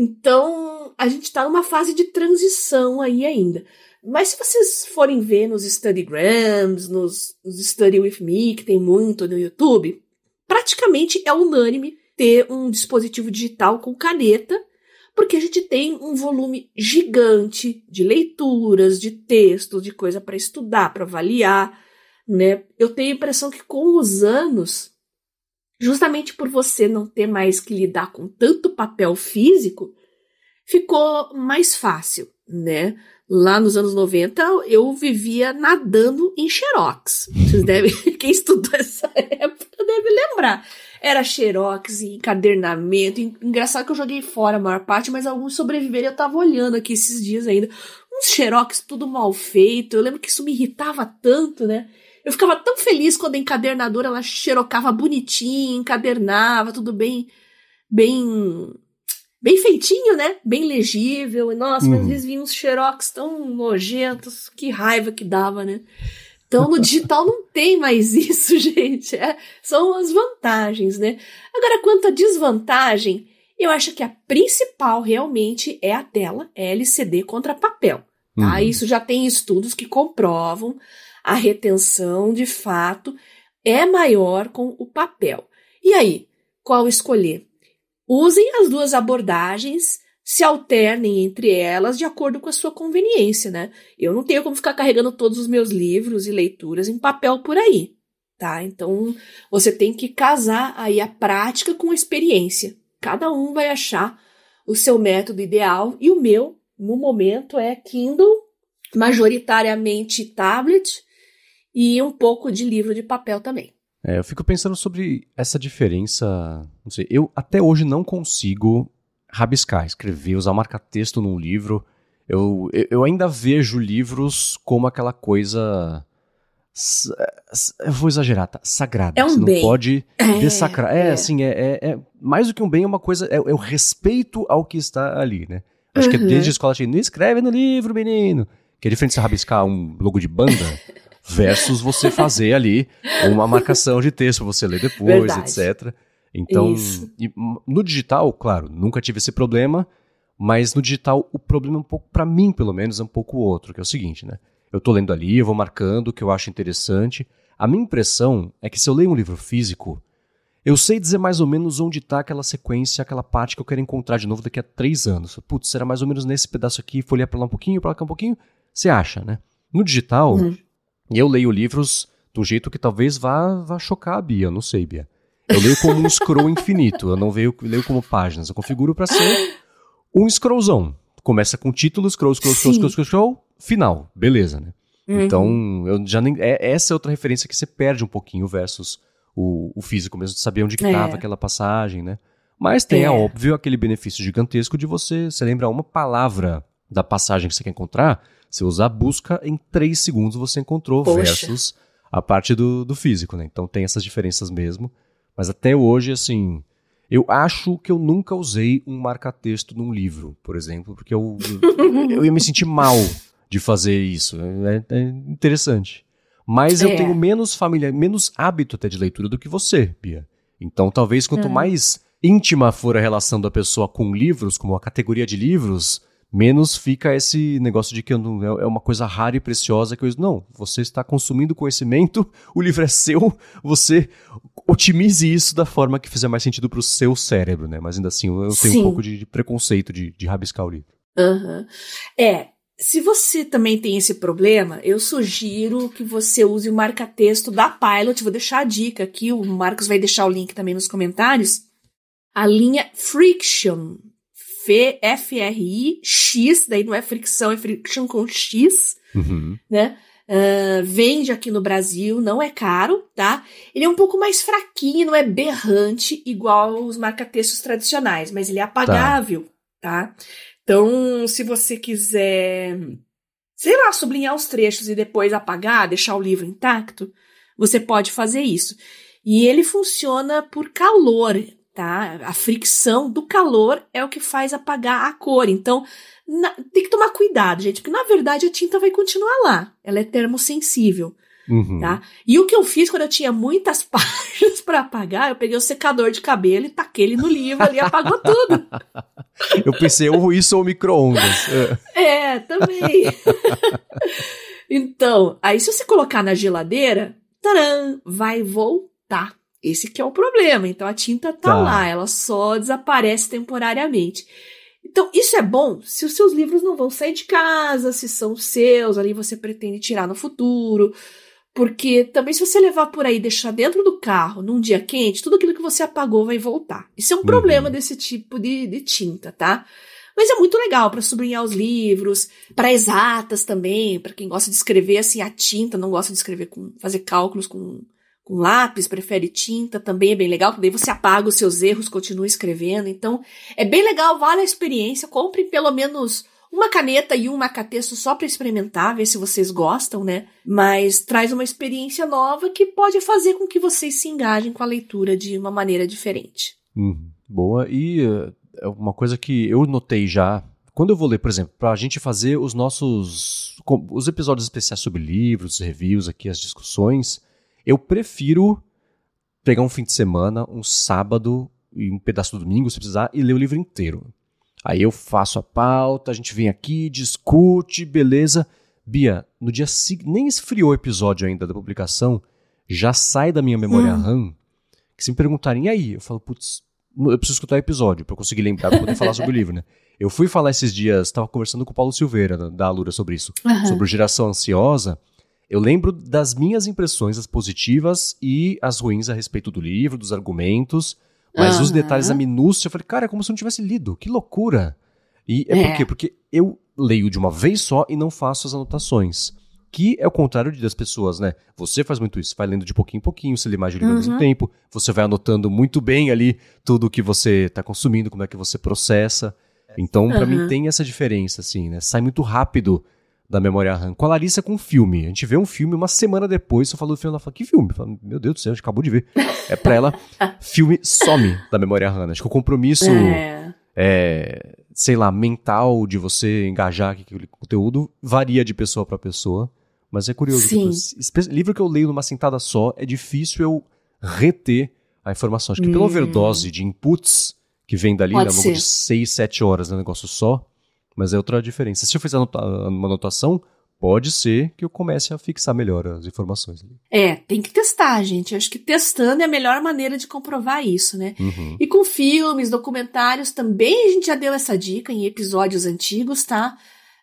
Speaker 2: Então, a gente tá numa fase de transição aí ainda. Mas se vocês forem ver nos Studygrams, nos, nos Study With Me, que tem muito no YouTube, praticamente é unânime ter um dispositivo digital com caneta, porque a gente tem um volume gigante de leituras, de textos, de coisa para estudar, para avaliar, né? Eu tenho a impressão que com os anos, justamente por você não ter mais que lidar com tanto papel físico, ficou mais fácil, né? Lá nos anos noventa, eu vivia nadando em xerox. Vocês devem, quem estudou essa época deve lembrar. Era xerox e encadernamento. Engraçado que eu joguei fora a maior parte, mas alguns sobreviveram. Eu tava olhando aqui esses dias ainda. Uns xerox tudo mal feito. Eu lembro que isso me irritava tanto, né? Eu ficava tão feliz quando a encadernadora, ela xerocava bonitinho, encadernava, tudo bem, bem, bem feitinho, né? Bem legível. E, nossa, uhum. mas às vezes vinham uns xerox tão nojentos, que raiva que dava, né? Então, no digital não tem mais isso, gente. É, são as vantagens, né? Agora, quanto à desvantagem, eu acho que a principal realmente é a tela L C D contra papel. Tá? Uhum. Isso já tem estudos que comprovam a retenção, de fato, é maior com o papel. E aí, qual escolher? Usem as duas abordagens, se alternem entre elas de acordo com a sua conveniência, né? Eu não tenho como ficar carregando todos os meus livros e leituras em papel por aí, tá? Então, você tem que casar aí a prática com a experiência. Cada um vai achar o seu método ideal e o meu, no momento, é Kindle, majoritariamente tablet, e um pouco de livro de papel também.
Speaker 1: É, eu fico pensando sobre essa diferença. Não sei, eu até hoje não consigo rabiscar, escrever, usar marca-texto num livro. Eu, eu ainda vejo livros como aquela coisa. Eu vou exagerar, tá? Sagrada.
Speaker 2: É um
Speaker 1: Você não
Speaker 2: bem.
Speaker 1: pode
Speaker 2: é,
Speaker 1: dessacrar. É,
Speaker 2: é.
Speaker 1: assim, é, é, é mais do que um bem, é uma coisa. É, é o respeito ao que está ali, né? Acho uhum. que desde a escola, não escreve no livro, menino. Que é diferente de você rabiscar um logo de banda versus você fazer ali uma marcação de texto pra você ler depois, Verdade. etcétera. Então, e, no digital, claro, nunca tive esse problema, mas no digital o problema é um pouco, pra mim pelo menos, é um pouco outro, que é o seguinte, né? Eu tô lendo ali, eu vou marcando o que eu acho interessante. A minha impressão é que se eu leio um livro físico, eu sei dizer mais ou menos onde tá aquela sequência, aquela parte que eu quero encontrar de novo daqui a três anos. Putz, será mais ou menos nesse pedaço aqui, folhear pra lá um pouquinho, pra lá um pouquinho. Você acha, né? No digital, uhum. eu leio livros do jeito que talvez vá, vá chocar a Bia, eu não sei, Bia. Eu leio como um scroll infinito, eu não leio, leio como páginas. Eu configuro pra ser um scrollzão. Começa com título, scroll, scroll, scroll, scroll, scroll, scroll, final. Beleza, né? Uhum. Então, eu já nem, é, essa é outra referência que você perde um pouquinho versus o, o físico mesmo, de saber onde estava é. aquela passagem, né? Mas tem, é. é óbvio, aquele benefício gigantesco de você, você lembrar uma palavra da passagem que você quer encontrar, você usar a busca, em três segundos você encontrou, Poxa. versus a parte do, do físico, né? Então tem essas diferenças mesmo. Mas até hoje, assim, eu acho que eu nunca usei um marca-texto num livro, por exemplo, porque eu, eu ia me sentir mal de fazer isso. É, é interessante. Mas é. eu tenho menos família, menos hábito até de leitura do que você, Bia. Então talvez quanto é. mais íntima for a relação da pessoa com livros, como a categoria de livros, menos fica esse negócio de que é uma coisa rara e preciosa. Que eu, não, você está consumindo conhecimento, o livro é seu, você otimize isso da forma que fizer mais sentido para o seu cérebro, né? Mas ainda assim, eu tenho Sim. um pouco de, de preconceito de, de rabiscar o livro.
Speaker 2: Uhum. É, se você também tem esse problema, eu sugiro que você use o marca-texto da Pilot. Vou deixar a dica aqui, o Marcos vai deixar o link também nos comentários. A linha Friction. F R I X, daí não é fricção, é friction com X, uhum. né? Uh, vende aqui no Brasil, não é caro, tá? Ele é um pouco mais fraquinho, não é berrante, igual os marca-textos tradicionais, mas ele é apagável, tá? tá? Então, se você quiser, sei lá, sublinhar os trechos e depois apagar, deixar o livro intacto, você pode fazer isso. E ele funciona por calor, tá? A fricção do calor é o que faz apagar a cor. Então, na, tem que tomar cuidado, gente, porque na verdade a tinta vai continuar lá. Ela é termossensível, uhum. tá? E o que eu fiz quando eu tinha muitas páginas para apagar, eu peguei o secador de cabelo e taquei ele no livro ali e apagou tudo.
Speaker 1: Eu pensei, ou isso ou micro-ondas.
Speaker 2: É, também. Então, aí se você colocar na geladeira, taran, vai voltar. Esse que é o problema. Então a tinta tá, tá lá, ela só desaparece temporariamente. Então isso é bom se os seus livros não vão sair de casa, se são seus, ali você pretende tirar no futuro. Porque também se você levar por aí e deixar dentro do carro num dia quente, tudo aquilo que você apagou vai voltar. Isso é um uhum. problema desse tipo de, de tinta, tá? Mas é muito legal para sublinhar os livros, para exatas também, para quem gosta de escrever assim a tinta, não gosta de escrever com fazer cálculos com com lápis, prefere tinta, também é bem legal, porque daí você apaga os seus erros, continua escrevendo. Então, é bem legal, vale a experiência. Compre pelo menos uma caneta e um marca-texto só para experimentar, ver se vocês gostam, né? Mas traz uma experiência nova que pode fazer com que vocês se engajem com a leitura de uma maneira diferente.
Speaker 1: Hum, boa. E uh, é uma coisa que eu notei já, quando eu vou ler, por exemplo, para a gente fazer os nossos os episódios especiais sobre livros, reviews aqui, as discussões, eu prefiro pegar um fim de semana, um sábado e um pedaço do domingo, se precisar, e ler o livro inteiro. Aí eu faço a pauta, a gente vem aqui, discute, beleza. Bia, no dia seguinte, nem esfriou o episódio ainda da publicação, já sai da minha memória
Speaker 2: hum.
Speaker 1: RAM, que se me perguntarem, e aí? Eu falo, putz, eu preciso escutar o episódio pra eu conseguir lembrar, pra poder falar sobre o livro, né? Eu fui falar esses dias, estava conversando com o Paulo Silveira, da Alura, sobre isso, uhum. sobre o Geração Ansiosa. Eu lembro das minhas impressões, as positivas e as ruins a respeito do livro, dos argumentos, mas uhum. os detalhes, a minúcia, eu falei, cara, é como se eu não tivesse lido, que loucura. E é, é. por quê? Porque eu leio de uma vez só e não faço as anotações, que é o contrário das pessoas, né? Você faz muito isso, vai lendo de pouquinho em pouquinho, você lê mais de livro uhum. ao mesmo tempo, você vai anotando muito bem ali tudo o que você está consumindo, como é que você processa. Então, pra uhum. mim, tem essa diferença, assim, né? Sai muito rápido da memória RAM. Com a Larissa, com o filme. A gente vê um filme, uma semana depois, eu falo do filme, ela fala, que filme? Eu falo, meu Deus do céu, a gente acabou de ver. É pra ela, filme some da memória RAM. Acho que o compromisso, é. É, sei lá, mental de você engajar com aquele conteúdo varia de pessoa pra pessoa. Mas é curioso.
Speaker 2: Sim.
Speaker 1: Que, livro que eu leio numa sentada só, é difícil eu reter a informação. Acho que hum. pela overdose de inputs que vem dali, né, ao longo de seis, sete horas, é um negócio só. Mas é outra diferença. Se eu fizer anota- uma anotação, pode ser que eu comece a fixar melhor as informações.
Speaker 2: É, tem que testar, gente. Eu acho que testando é a melhor maneira de comprovar isso, né?
Speaker 1: Uhum.
Speaker 2: E com filmes, documentários, também a gente já deu essa dica em episódios antigos, tá?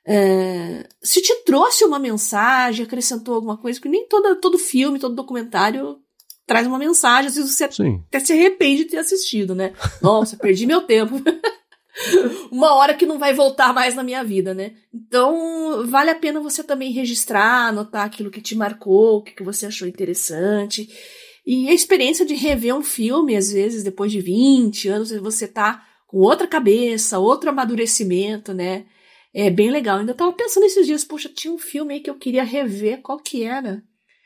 Speaker 2: É, se te trouxe uma mensagem, acrescentou alguma coisa, porque nem toda, todo filme, todo documentário traz uma mensagem, às vezes você
Speaker 1: Sim.
Speaker 2: até se arrepende de ter assistido, né? Nossa, perdi meu tempo. Uma hora que não vai voltar mais na minha vida, né? Então, vale a pena você também registrar, anotar aquilo que te marcou, o que você achou interessante. E a experiência de rever um filme, às vezes, depois de vinte anos, você tá com outra cabeça, outro amadurecimento, né? É bem legal. Ainda tava pensando esses dias, poxa, tinha um filme aí que eu queria rever, qual que era?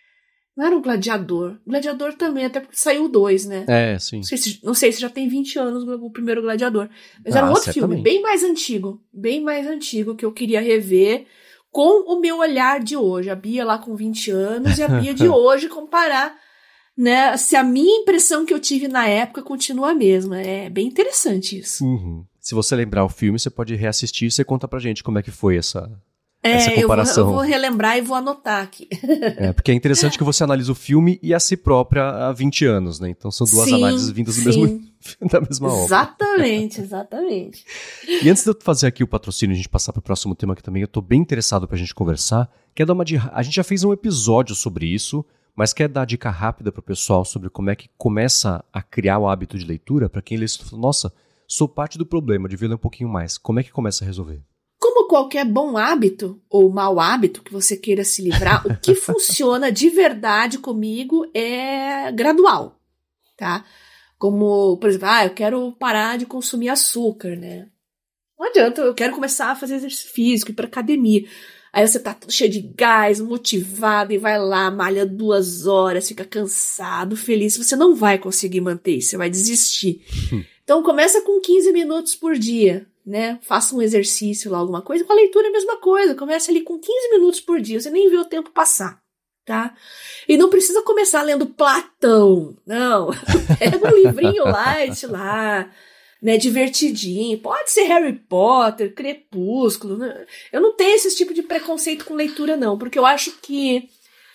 Speaker 2: Não era o Gladiador. O Gladiador também, até porque saiu o dois, né?
Speaker 1: É, sim.
Speaker 2: Não sei, se, não sei se já tem vinte anos o primeiro Gladiador. Mas
Speaker 1: ah,
Speaker 2: era um outro
Speaker 1: certamente.
Speaker 2: filme, bem mais antigo. Bem mais antigo, que eu queria rever com o meu olhar de hoje. A Bia lá com vinte anos e a Bia de hoje comparar, né? Se a minha impressão que eu tive na época continua a mesma. É bem interessante isso.
Speaker 1: Uhum. Se você lembrar o filme, você pode reassistir e você conta pra gente como é que foi essa...
Speaker 2: É,
Speaker 1: essa comparação.
Speaker 2: Eu, vou, eu vou relembrar e vou anotar aqui.
Speaker 1: É, porque é interessante que você analisa o filme e a si própria há vinte anos, né? Então são duas
Speaker 2: sim,
Speaker 1: análises vindas do mesmo, da mesma obra.
Speaker 2: Exatamente, exatamente.
Speaker 1: E antes de eu fazer aqui o patrocínio e a gente passar para o próximo tema que também eu tô bem interessado pra gente conversar, quer dar uma de... A gente já fez um episódio sobre isso, mas quer dar dica rápida pro pessoal sobre como é que começa a criar o hábito de leitura, pra quem lê isso e fala, nossa, sou parte do problema, devia ler um pouquinho mais. Como é que começa a resolver?
Speaker 2: Como qualquer bom hábito ou mau hábito que você queira se livrar, o que funciona de verdade comigo é gradual, tá? Como, por exemplo, ah, eu quero parar de consumir açúcar, né? Não adianta, eu quero começar a fazer exercício físico, ir pra academia. Aí você tá cheio de gás, motivado, e vai lá, malha duas horas, fica cansado, feliz. Você não vai conseguir manter isso, você vai desistir. Então começa com quinze minutos por dia. Né? Faça um exercício lá, alguma coisa. Com a leitura é a mesma coisa. Começa ali com quinze minutos por dia. Você nem vê o tempo passar, tá? E não precisa começar lendo Platão. Não. Pega um livrinho light lá, né? Divertidinho. Pode ser Harry Potter, Crepúsculo. Né? Eu não tenho esse tipo de preconceito com leitura, não. Porque eu acho que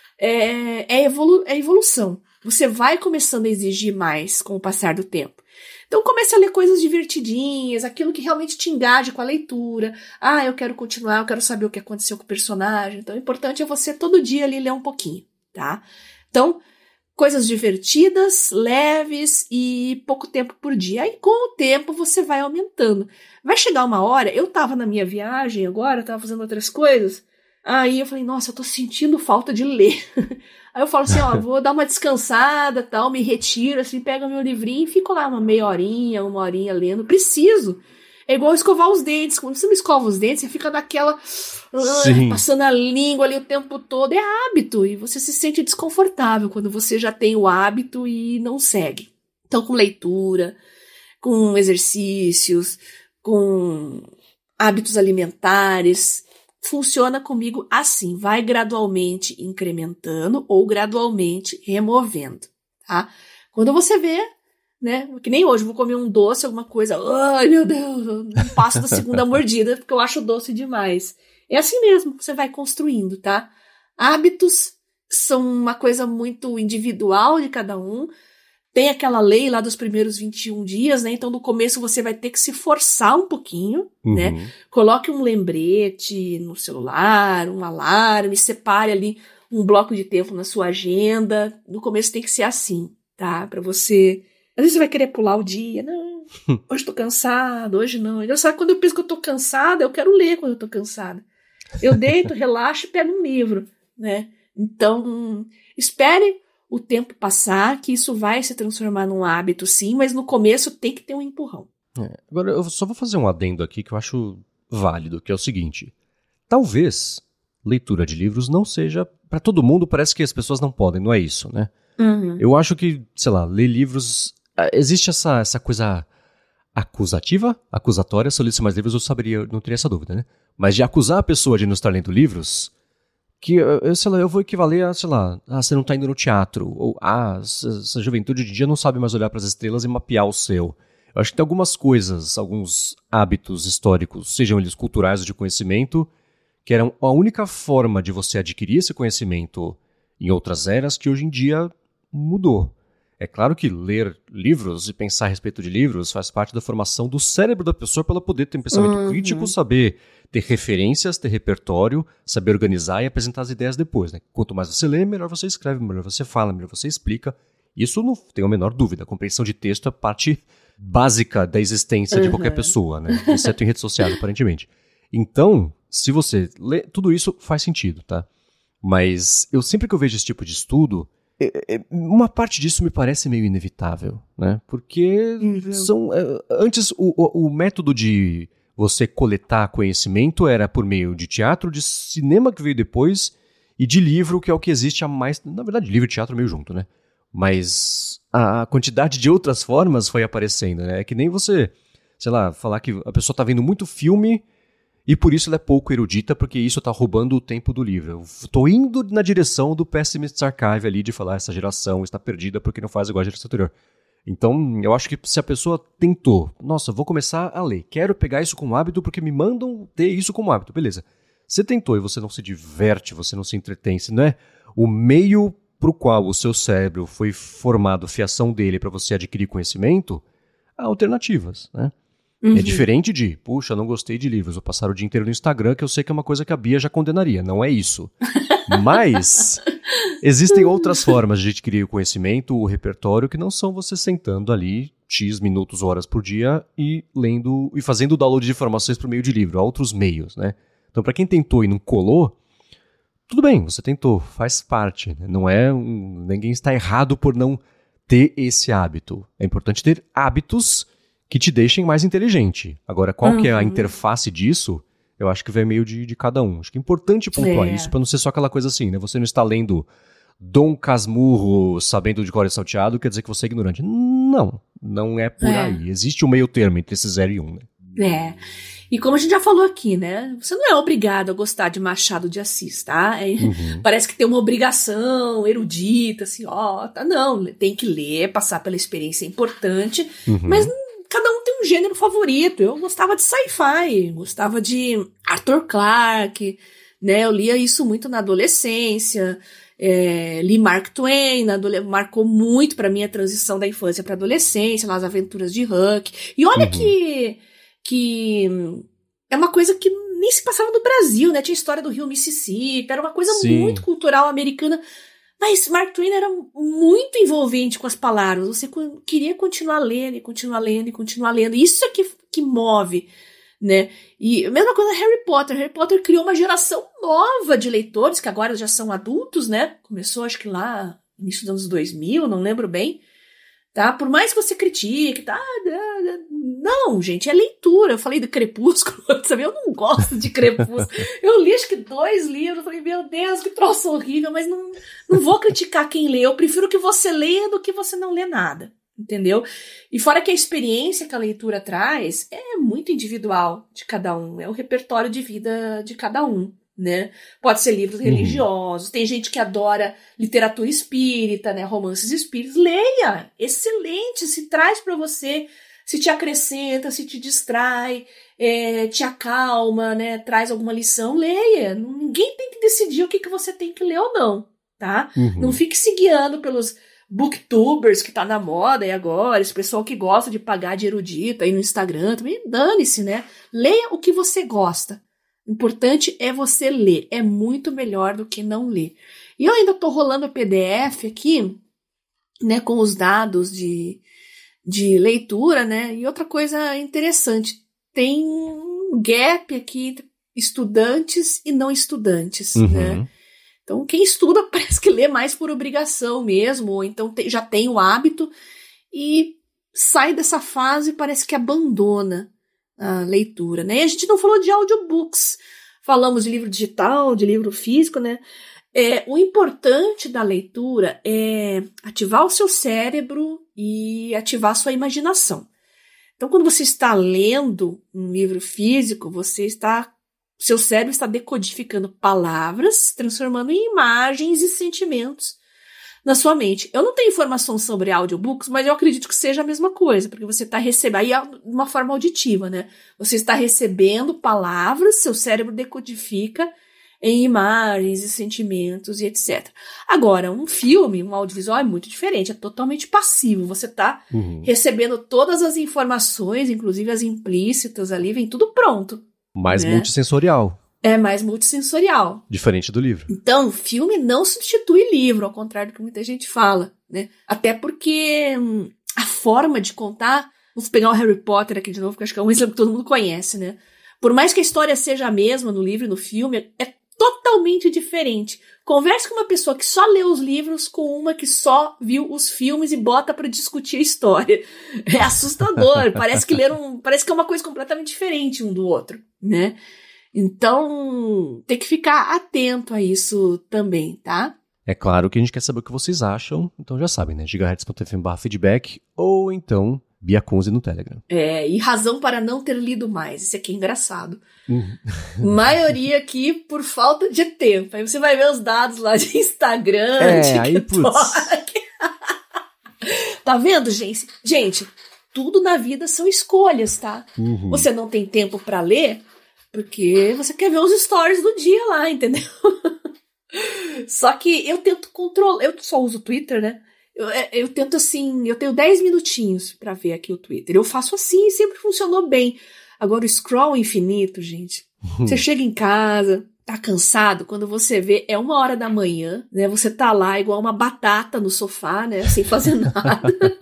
Speaker 2: é, é, evolu- é evolução. Você vai começando a exigir mais com o passar do tempo. Então comece a ler coisas divertidinhas, aquilo que realmente te engaje com a leitura. Ah, eu quero continuar, eu quero saber o que aconteceu com o personagem. Então o importante é você todo dia ali ler um pouquinho, tá? Então, coisas divertidas, leves e pouco tempo por dia. Aí com o tempo você vai aumentando. Vai chegar uma hora, eu tava na minha viagem agora, tava fazendo outras coisas. Aí eu falei, nossa, eu tô sentindo falta de ler. Aí eu falo assim, ó, vou dar uma descansada, tal, me retiro, assim, pego meu livrinho e fico lá uma meia horinha, uma horinha lendo. Preciso. É igual escovar os dentes. Quando você não escova os dentes, você fica naquela...
Speaker 1: Sim.
Speaker 2: Passando a língua ali o tempo todo. É hábito. E você se sente desconfortável quando você já tem o hábito e não segue. Então, com leitura, com exercícios, com hábitos alimentares, funciona comigo assim. Vai gradualmente incrementando ou gradualmente removendo, tá? Quando você vê, né? Que nem hoje, vou comer um doce, alguma coisa. Ai, meu Deus, eu não passo da segunda mordida porque eu acho doce demais. É assim mesmo, você vai construindo, tá? Hábitos são uma coisa muito individual de cada um. Tem aquela lei lá dos primeiros vinte e um dias, né? Então, no começo, você vai ter que se forçar um pouquinho, uhum. né? Coloque um lembrete no celular, um alarme, separe ali um bloco de tempo na sua agenda. No começo tem que ser assim, tá? Pra você... Às vezes você vai querer pular o dia. Não, hoje tô cansado, hoje não. Eu sabe, quando eu penso que eu tô cansada, eu quero ler quando eu tô cansada. Eu deito, relaxo e pego um livro, né? Então, espere o tempo passar, que isso vai se transformar num hábito, sim, mas no começo tem que ter um empurrão.
Speaker 1: É, agora, eu só vou fazer um adendo aqui que eu acho válido, que é o seguinte. Talvez leitura de livros não seja... Para todo mundo, parece que as pessoas não podem, não é isso, né?
Speaker 2: Uhum.
Speaker 1: Eu acho que, sei lá, ler livros... Existe essa, essa coisa acusativa, acusatória. Se eu lesse mais livros, eu saberia, não teria essa dúvida, né? Mas de acusar a pessoa de não estar lendo livros... que, eu, sei lá, eu vou equivaler a, sei lá, ah, você não tá indo no teatro, ou, ah, essa juventude de dia não sabe mais olhar para as estrelas e mapear o céu. Eu acho que tem algumas coisas, alguns hábitos históricos, sejam eles culturais ou de conhecimento, que eram a única forma de você adquirir esse conhecimento em outras eras, que hoje em dia mudou. É claro que ler livros e pensar a respeito de livros faz parte da formação do cérebro da pessoa para ela poder ter um pensamento uhum. crítico, saber ter referências, ter repertório, saber organizar e apresentar as ideias depois. Né? Quanto mais você lê, melhor você escreve, melhor você fala, melhor você explica. Isso não tenho a menor dúvida. A compreensão de texto é parte básica da existência uhum. de qualquer pessoa, né? Exceto em redes sociais, aparentemente. Então, se você lê, tudo isso faz sentido, tá? Mas eu sempre que eu vejo esse tipo de estudo, uma parte disso me parece meio inevitável, né? Porque uhum. são, antes o, o, o método de você coletar conhecimento era por meio de teatro, de cinema que veio depois e de livro, que é o que existe há mais... Na verdade, livro e teatro meio junto, né? Mas a quantidade de outras formas foi aparecendo, né? É que nem você, sei lá, falar que a pessoa tá vendo muito filme e por isso ela é pouco erudita, porque isso tá roubando o tempo do livro. Eu tô indo na direção do Pessimist Archive ali, de falar essa geração está perdida porque não faz igual a geração anterior. Então, eu acho que se a pessoa tentou, nossa, vou começar a ler, quero pegar isso como hábito porque me mandam ter isso como hábito, beleza. Você tentou e você não se diverte, você não se entretém, se não é o meio pro qual o seu cérebro foi formado, fiação dele para você adquirir conhecimento, há alternativas, né? Uhum. É diferente de, puxa, não gostei de livros, vou passar o dia inteiro no Instagram, que eu sei que é uma coisa que a Bia já condenaria, não é isso. Mas existem outras formas de adquirir o conhecimento, o repertório, que não são você sentando ali X minutos, horas por dia e lendo e fazendo o download de informações por meio de livro, há outros meios, né? Então, para quem tentou e não colou, tudo bem, você tentou, faz parte, né? Não é um, ninguém está errado por não ter esse hábito. É importante ter hábitos que te deixem mais inteligente. Agora, qual uhum. que é a interface disso? Eu acho que vai meio de, de cada um. Acho que é importante pontuar é. isso, para não ser só aquela coisa assim, né? Você não está lendo Dom Casmurro sabendo de cor e salteado, quer dizer que você é ignorante. Não, não é por é. aí. Existe um meio termo entre esse zero e um, né?
Speaker 2: É. E como a gente já falou aqui, né? Você não é obrigado a gostar de Machado de Assis, tá? É, uhum. Parece que tem uma obrigação erudita, assim, ó, tá? Não, tem que ler, passar pela experiência é importante, uhum. mas cada um tem um gênero favorito. Eu gostava de sci-fi, gostava de Arthur Clarke, né? Eu lia isso muito na adolescência, é, li Mark Twain, na adole- marcou muito pra mim a transição da infância pra adolescência, nas aventuras de Huck. E olha uhum. que... que é uma coisa que nem se passava no Brasil, né? Tinha a história do Rio Mississippi, era uma coisa Sim. muito cultural americana. Mas Mark Twain era muito envolvente com as palavras. Você queria continuar lendo, e continuar lendo, e continuar lendo. Isso é que, que move, né? E a mesma coisa Harry Potter. Harry Potter criou uma geração nova de leitores, que agora já são adultos, né? Começou, acho que lá, no início dos anos dois mil, não lembro bem. Tá? Por mais que você critique, tá? Não, gente, é leitura. Eu falei do Crepúsculo, sabe? Eu não gosto de Crepúsculo. Eu li acho que dois livros, falei, meu Deus, que troço horrível, mas não, não vou criticar quem lê. Eu prefiro que você leia do que você não lê nada, entendeu? E fora que a experiência que a leitura traz é muito individual de cada um, é o repertório de vida de cada um, né? Pode ser livros religiosos, uhum. Tem gente que adora literatura espírita, né? Romances espíritas. Leia! Excelente! Se traz para você, se te acrescenta, se te distrai, é, te acalma, né? Traz alguma lição, leia! Ninguém tem que decidir o que, que você tem que ler ou não, tá? Uhum. Não fique se guiando pelos booktubers que tá na moda e agora, esse pessoal que gosta de pagar de erudita aí no Instagram, também dane-se, né? Leia o que você gosta. O importante é você ler, é muito melhor do que não ler. E eu ainda tô rolando o P D F aqui, né, com os dados de, de leitura, né, e outra coisa interessante, tem um gap aqui entre estudantes e não estudantes, uhum. né. Então, quem estuda parece que lê mais por obrigação mesmo, ou então te, já tem o hábito e sai dessa fase e parece que abandona a leitura, né? E a gente não falou de audiobooks, falamos de livro digital, de livro físico, né? É, o importante da leitura é ativar o seu cérebro e ativar a sua imaginação. Então, quando você está lendo um livro físico, você está, seu cérebro está decodificando palavras, transformando em imagens e sentimentos na sua mente. Eu não tenho informação sobre audiobooks, mas eu acredito que seja a mesma coisa, porque você está recebendo, aí é de uma forma auditiva, né? Você está recebendo palavras, seu cérebro decodifica em imagens e sentimentos e etcétera. Agora, um filme, um audiovisual é muito diferente, é totalmente passivo. Você está uhum. recebendo todas as informações, inclusive as implícitas ali, vem tudo pronto.
Speaker 1: Mais
Speaker 2: né?
Speaker 1: multissensorial.
Speaker 2: É mais multissensorial.
Speaker 1: Diferente do livro.
Speaker 2: Então, filme não substitui livro, ao contrário do que muita gente fala, né? Até porque hum, a forma de contar... Vamos pegar o Harry Potter aqui de novo, que acho que é um exemplo que todo mundo conhece, né? Por mais que a história seja a mesma no livro e no filme, é totalmente diferente. Converse com uma pessoa que só lê os livros com uma que só viu os filmes e bota pra discutir a história. É assustador. Parece que ler um, parece que é uma coisa completamente diferente um do outro, né? Então, tem que ficar atento a isso também, tá?
Speaker 1: É claro que a gente quer saber o que vocês acham, então já sabem, né? gigahertz ponto f m barra feedback ou então Bia Kunze no Telegram.
Speaker 2: É, e razão para não ter lido mais. Isso aqui é engraçado. Uhum. Maioria aqui por falta de tempo. Aí você vai ver os dados lá de Instagram,
Speaker 1: é,
Speaker 2: de
Speaker 1: aí, putz.
Speaker 2: Tá vendo, gente? Gente, tudo na vida são escolhas, tá? Uhum. Você não tem tempo para ler porque você quer ver os stories do dia lá, entendeu? Só que eu tento controlar. Eu só uso o Twitter, né? Eu, eu tento assim, eu tenho dez minutinhos pra ver aqui o Twitter. Eu faço assim e sempre funcionou bem. Agora o scroll infinito, gente. Você chega em casa, tá cansado, quando você vê, é uma hora da manhã, né? Você tá lá igual uma batata no sofá, né? Sem fazer nada.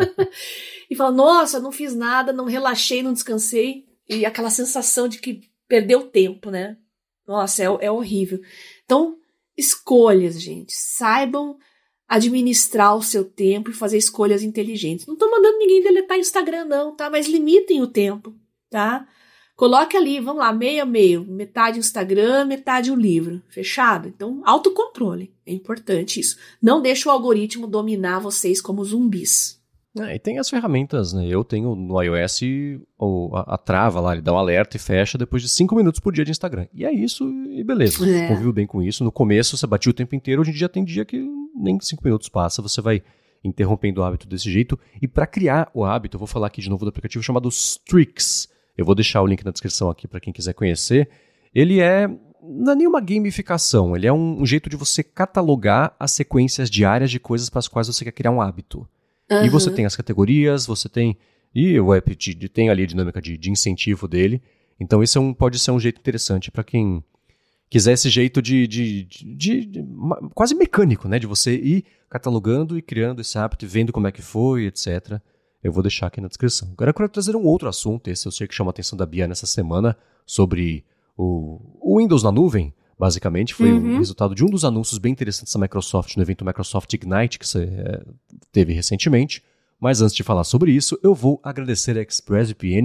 Speaker 2: E fala, nossa, não fiz nada, não relaxei, não descansei. E aquela sensação de que perdeu tempo, né? Nossa, é, é horrível. Então, escolhas, gente. Saibam administrar o seu tempo e fazer escolhas inteligentes. Não tô mandando ninguém deletar Instagram, não, tá? Mas limitem o tempo, tá? Coloque ali, vamos lá, meio a meio. Metade Instagram, metade o livro. Fechado? Então, autocontrole. É importante isso. Não deixe o algoritmo dominar vocês como zumbis.
Speaker 1: É, e tem as ferramentas, né? Eu tenho no iOS o, a, a trava lá, ele dá um alerta e fecha depois de cinco minutos por dia de Instagram. E é isso, e beleza. É. Convivo bem com isso. No começo você batia o tempo inteiro, hoje em dia tem dia que nem cinco minutos passa, você vai interrompendo o hábito desse jeito. E para criar o hábito, eu vou falar aqui de novo do aplicativo chamado Strix. Eu vou deixar o link na descrição aqui para quem quiser conhecer. Ele é, não é nenhuma gamificação, ele é um, um jeito de você catalogar as sequências diárias de coisas para as quais você quer criar um hábito. Uhum. E você tem as categorias, você tem... E o app de, tem ali a dinâmica de, de incentivo dele. Então isso é um, pode ser um jeito interessante para quem quiser esse jeito de, de, de, de, de... quase mecânico, né? De você ir catalogando e criando esse hábito e vendo como é que foi, etcétera. Eu vou deixar aqui na descrição. Agora eu quero trazer um outro assunto, esse eu sei que chama a atenção da Bia nessa semana, sobre o, o Windows na nuvem. Basicamente, foi uhum. o resultado de um dos anúncios bem interessantes da Microsoft no evento Microsoft Ignite, que você teve recentemente. Mas antes de falar sobre isso, eu vou agradecer a ExpressVPN,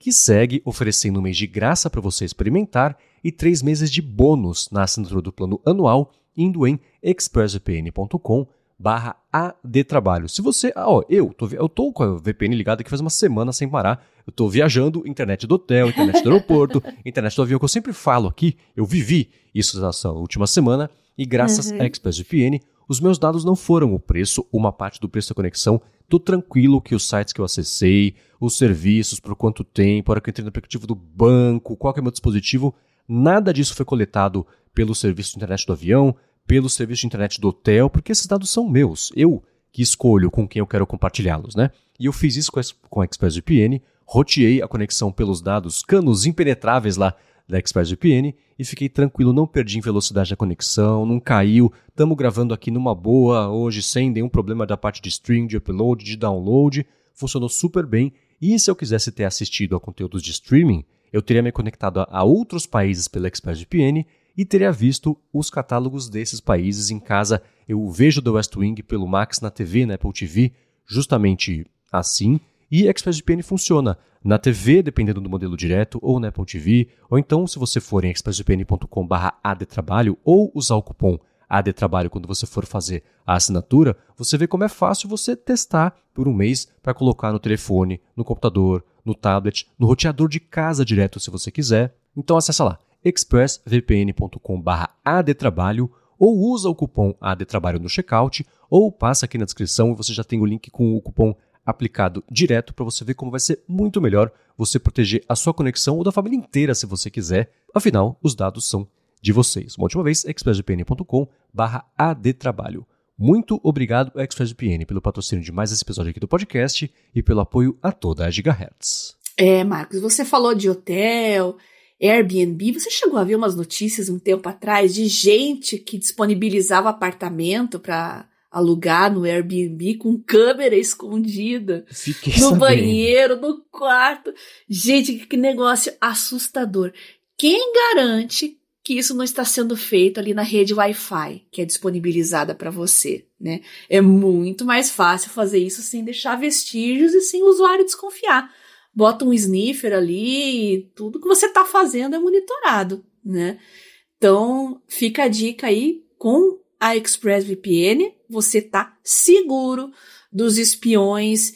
Speaker 1: que segue oferecendo um mês de graça para você experimentar e três meses de bônus na assinatura do plano anual indo em expressvpn.com barra adtrabalho. Se você... Ah, ó, eu tô, eu tô com a V P N ligada aqui faz uma semana sem parar. Eu tô viajando, internet do hotel, internet do aeroporto, internet do avião, que eu sempre falo aqui. Eu vivi isso nessa última semana e graças
Speaker 2: Uhum.
Speaker 1: à ExpressVPN, os meus dados não foram o preço, uma parte do preço da conexão. Tô tranquilo que os sites que eu acessei, os serviços, por quanto tempo, a hora que eu entrei no aplicativo do banco, qual que é o meu dispositivo, nada disso foi coletado pelo serviço de internet do avião, pelo serviço de internet do hotel, porque esses dados são meus. Eu que escolho com quem eu quero compartilhá-los, né? E eu fiz isso com a ExpressVPN, roteei a conexão pelos dados, canos impenetráveis lá da ExpressVPN e fiquei tranquilo, não perdi em velocidade da conexão, não caiu, estamos gravando aqui numa boa hoje sem nenhum problema da parte de stream, de upload, de download, funcionou super bem. E se eu quisesse ter assistido a conteúdos de streaming, eu teria me conectado a, a outros países pela ExpressVPN e teria visto os catálogos desses países em casa. Eu vejo The West Wing pelo Max na T V, na Apple T V, justamente assim. E a ExpressVPN funciona na T V, dependendo do modelo direto, ou na Apple T V. Ou então, se você for em expressvpn.com barra adtrabalho ou usar o cupom adtrabalho quando você for fazer a assinatura, você vê como é fácil você testar por um mês para colocar no telefone, no computador, no tablet, no roteador de casa direto, se você quiser. Então, acessa lá, expressvpn.com barra adtrabalho ou usa o cupom adtrabalho no checkout ou passa aqui na descrição e você já tem o link com o cupom aplicado direto para você ver como vai ser muito melhor você proteger a sua conexão ou da família inteira se você quiser. Afinal, os dados são de vocês. Uma última vez, expressvpn.com barra adtrabalho. Muito obrigado, ExpressVPN, pelo patrocínio de mais esse episódio aqui do podcast e pelo apoio a toda a Gigahertz.
Speaker 2: É, Marcos, você falou de hotel, Airbnb. Você chegou a ver umas notícias um tempo atrás de gente que disponibilizava apartamento para alugar no Airbnb com câmera escondida
Speaker 1: Fiquei
Speaker 2: no
Speaker 1: sabendo.
Speaker 2: banheiro, no quarto. Gente, que negócio assustador. Quem garante que isso não está sendo feito ali na rede Wi-Fi, que é disponibilizada para você, né? É muito mais fácil fazer isso sem deixar vestígios e sem o usuário desconfiar. Bota um sniffer ali e tudo que você está fazendo é monitorado, né? Então, fica a dica aí, com a ExpressVPN, você tá seguro dos espiões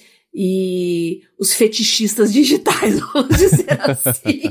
Speaker 2: e os fetichistas digitais, vamos dizer assim.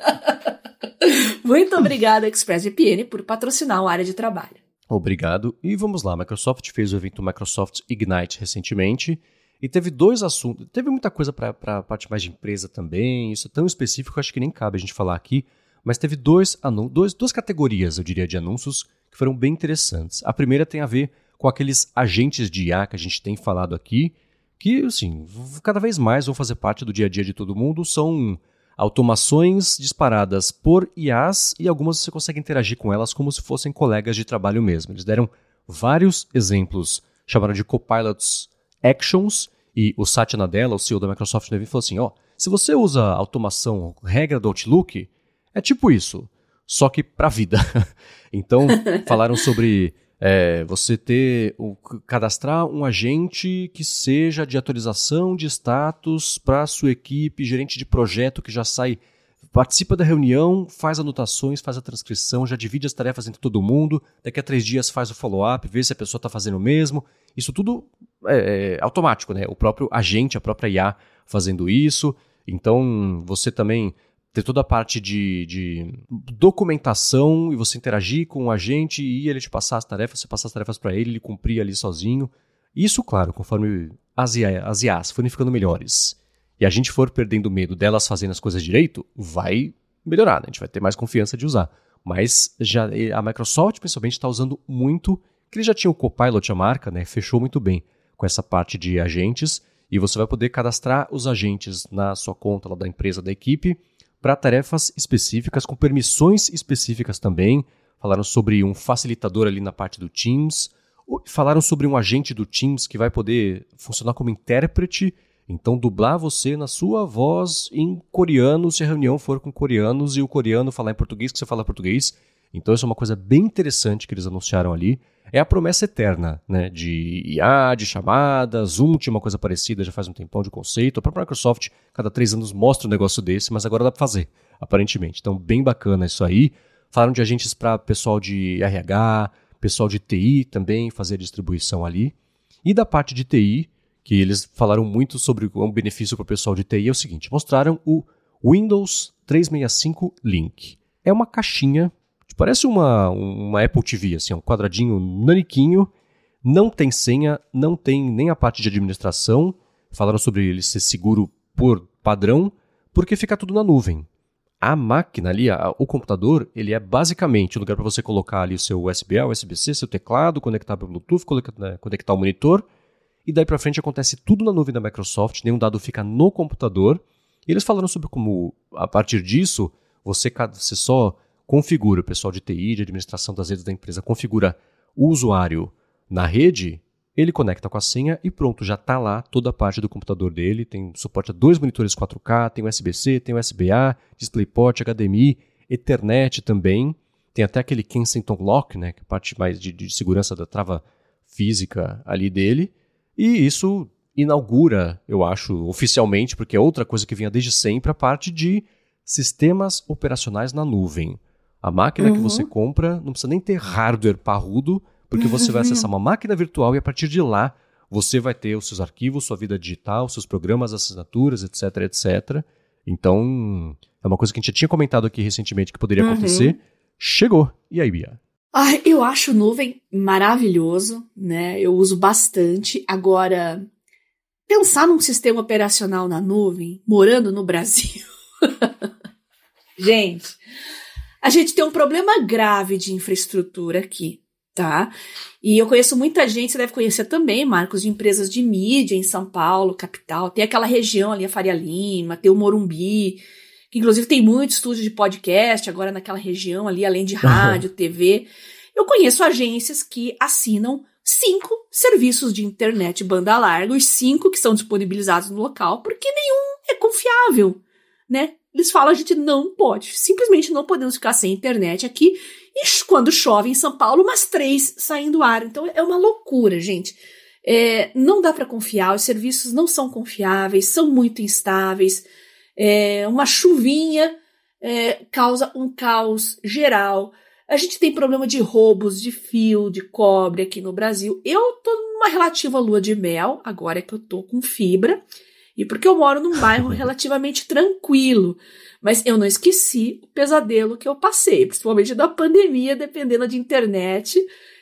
Speaker 2: Muito obrigada, ExpressVPN, por patrocinar o Área de Trabalho.
Speaker 1: Obrigado. E vamos lá, a Microsoft fez o evento Microsoft Ignite recentemente e teve dois assuntos. Teve muita coisa para a parte mais de empresa também, isso é tão específico, acho que nem cabe a gente falar aqui, mas teve dois, dois, duas categorias, eu diria, de anúncios que foram bem interessantes. A primeira tem a ver com aqueles agentes de I A que a gente tem falado aqui, que, assim, cada vez mais vão fazer parte do dia a dia de todo mundo, são automações disparadas por I As e algumas você consegue interagir com elas como se fossem colegas de trabalho mesmo. Eles deram vários exemplos, chamaram de Copilots Actions, e o Satya Nadella, o C E O da Microsoft, falou assim, ó, se você usa automação regra do Outlook, é tipo isso, só que para a vida. Então, falaram sobre é, você ter, um, cadastrar um agente que seja de atualização de status para a sua equipe, gerente de projeto que já sai, participa da reunião, faz anotações, faz a transcrição, já divide as tarefas entre todo mundo, daqui a três dias faz o follow-up, vê se a pessoa está fazendo o mesmo. Isso tudo é, é automático, né? O próprio agente, a própria I A fazendo isso. Então, você também ter toda a parte de, de documentação e você interagir com o agente e ele te passar as tarefas, você passar as tarefas para ele, ele cumprir ali sozinho. Isso, claro, conforme as I A, as I As forem ficando melhores e a gente for perdendo medo delas fazendo as coisas direito, vai melhorar, né? A gente vai ter mais confiança de usar. Mas já a Microsoft, principalmente, está usando muito, que ele já tinha o Copilot, a marca, né? Fechou muito bem com essa parte de agentes e você vai poder cadastrar os agentes na sua conta lá da empresa, da equipe, para tarefas específicas, com permissões específicas também. Falaram sobre um facilitador ali na parte do Teams. Falaram sobre um agente do Teams que vai poder funcionar como intérprete, então dublar você na sua voz em coreano, se a reunião for com coreanos e o coreano falar em português, que você fala português. Então isso é uma coisa bem interessante que eles anunciaram ali. É a promessa eterna, né, de I A, de chamadas, Zoom tinha uma coisa parecida já faz um tempão de conceito. A própria Microsoft, cada três anos, mostra um negócio desse, mas agora dá para fazer, aparentemente. Então, bem bacana isso aí. Falaram de agentes para pessoal de R H, pessoal de T I também, fazer a distribuição ali. E da parte de T I, que eles falaram muito sobre o benefício para o pessoal de T I, é o seguinte, mostraram o Windows trezentos e sessenta e cinco Link. É uma caixinha, parece uma, uma Apple T V, assim, um quadradinho naniquinho, não tem senha, não tem nem a parte de administração, falaram sobre ele ser seguro por padrão, porque fica tudo na nuvem. A máquina ali, a, o computador, ele é basicamente um lugar para você colocar ali o seu U S B A, U S B C, seu teclado, conectar para o Bluetooth, conectar, conectar o monitor, e daí para frente acontece tudo na nuvem da Microsoft, nenhum dado fica no computador. E eles falaram sobre como, a partir disso, você, você só configura, o pessoal de T I, de administração das redes da empresa, configura o usuário na rede, ele conecta com a senha e pronto, já está lá toda a parte do computador dele, tem suporte a dois monitores quatro K, tem U S B C, tem U S B A, DisplayPort, H D M I, Ethernet também, tem até aquele Kensington Lock, né, que é a parte mais de, de segurança da trava física ali dele, e isso inaugura, eu acho, oficialmente, porque é outra coisa que vinha desde sempre, a parte de sistemas operacionais na nuvem. A máquina uhum. que você compra não precisa nem ter hardware parrudo, porque você vai acessar uma máquina virtual e a partir de lá você vai ter os seus arquivos, sua vida digital, seus programas, assinaturas, etc, etcétera. Então, é uma coisa que a gente já tinha comentado aqui recentemente que poderia uhum. acontecer. Chegou. E aí, Bia?
Speaker 2: Ah, eu acho nuvem maravilhoso, né? Eu uso bastante. Agora, pensar num sistema operacional na nuvem, morando no Brasil... Gente, a gente tem um problema grave de infraestrutura aqui, tá? E eu conheço muita gente, você deve conhecer também, Marcos, de empresas de mídia em São Paulo, capital. Tem aquela região ali, a Faria Lima, tem o Morumbi, que inclusive tem muito estúdio de podcast agora naquela região ali, além de rádio, uhum. T V. Eu conheço agências que assinam cinco serviços de internet banda larga, os cinco que são disponibilizados no local, porque nenhum é confiável, né? Eles falam, a gente não pode, simplesmente não podemos ficar sem internet aqui. E quando chove em São Paulo, umas três saem do ar. Então é uma loucura, gente. É, não dá para confiar, os serviços não são confiáveis, são muito instáveis. É, uma chuvinha é, causa um caos geral. A gente tem problema de roubos de fio, de cobre aqui no Brasil. Eu tô numa relativa lua de mel, agora é que eu tô com fibra. E porque eu moro num bairro relativamente tranquilo. Mas eu não esqueci o pesadelo que eu passei, principalmente da pandemia, dependendo de internet.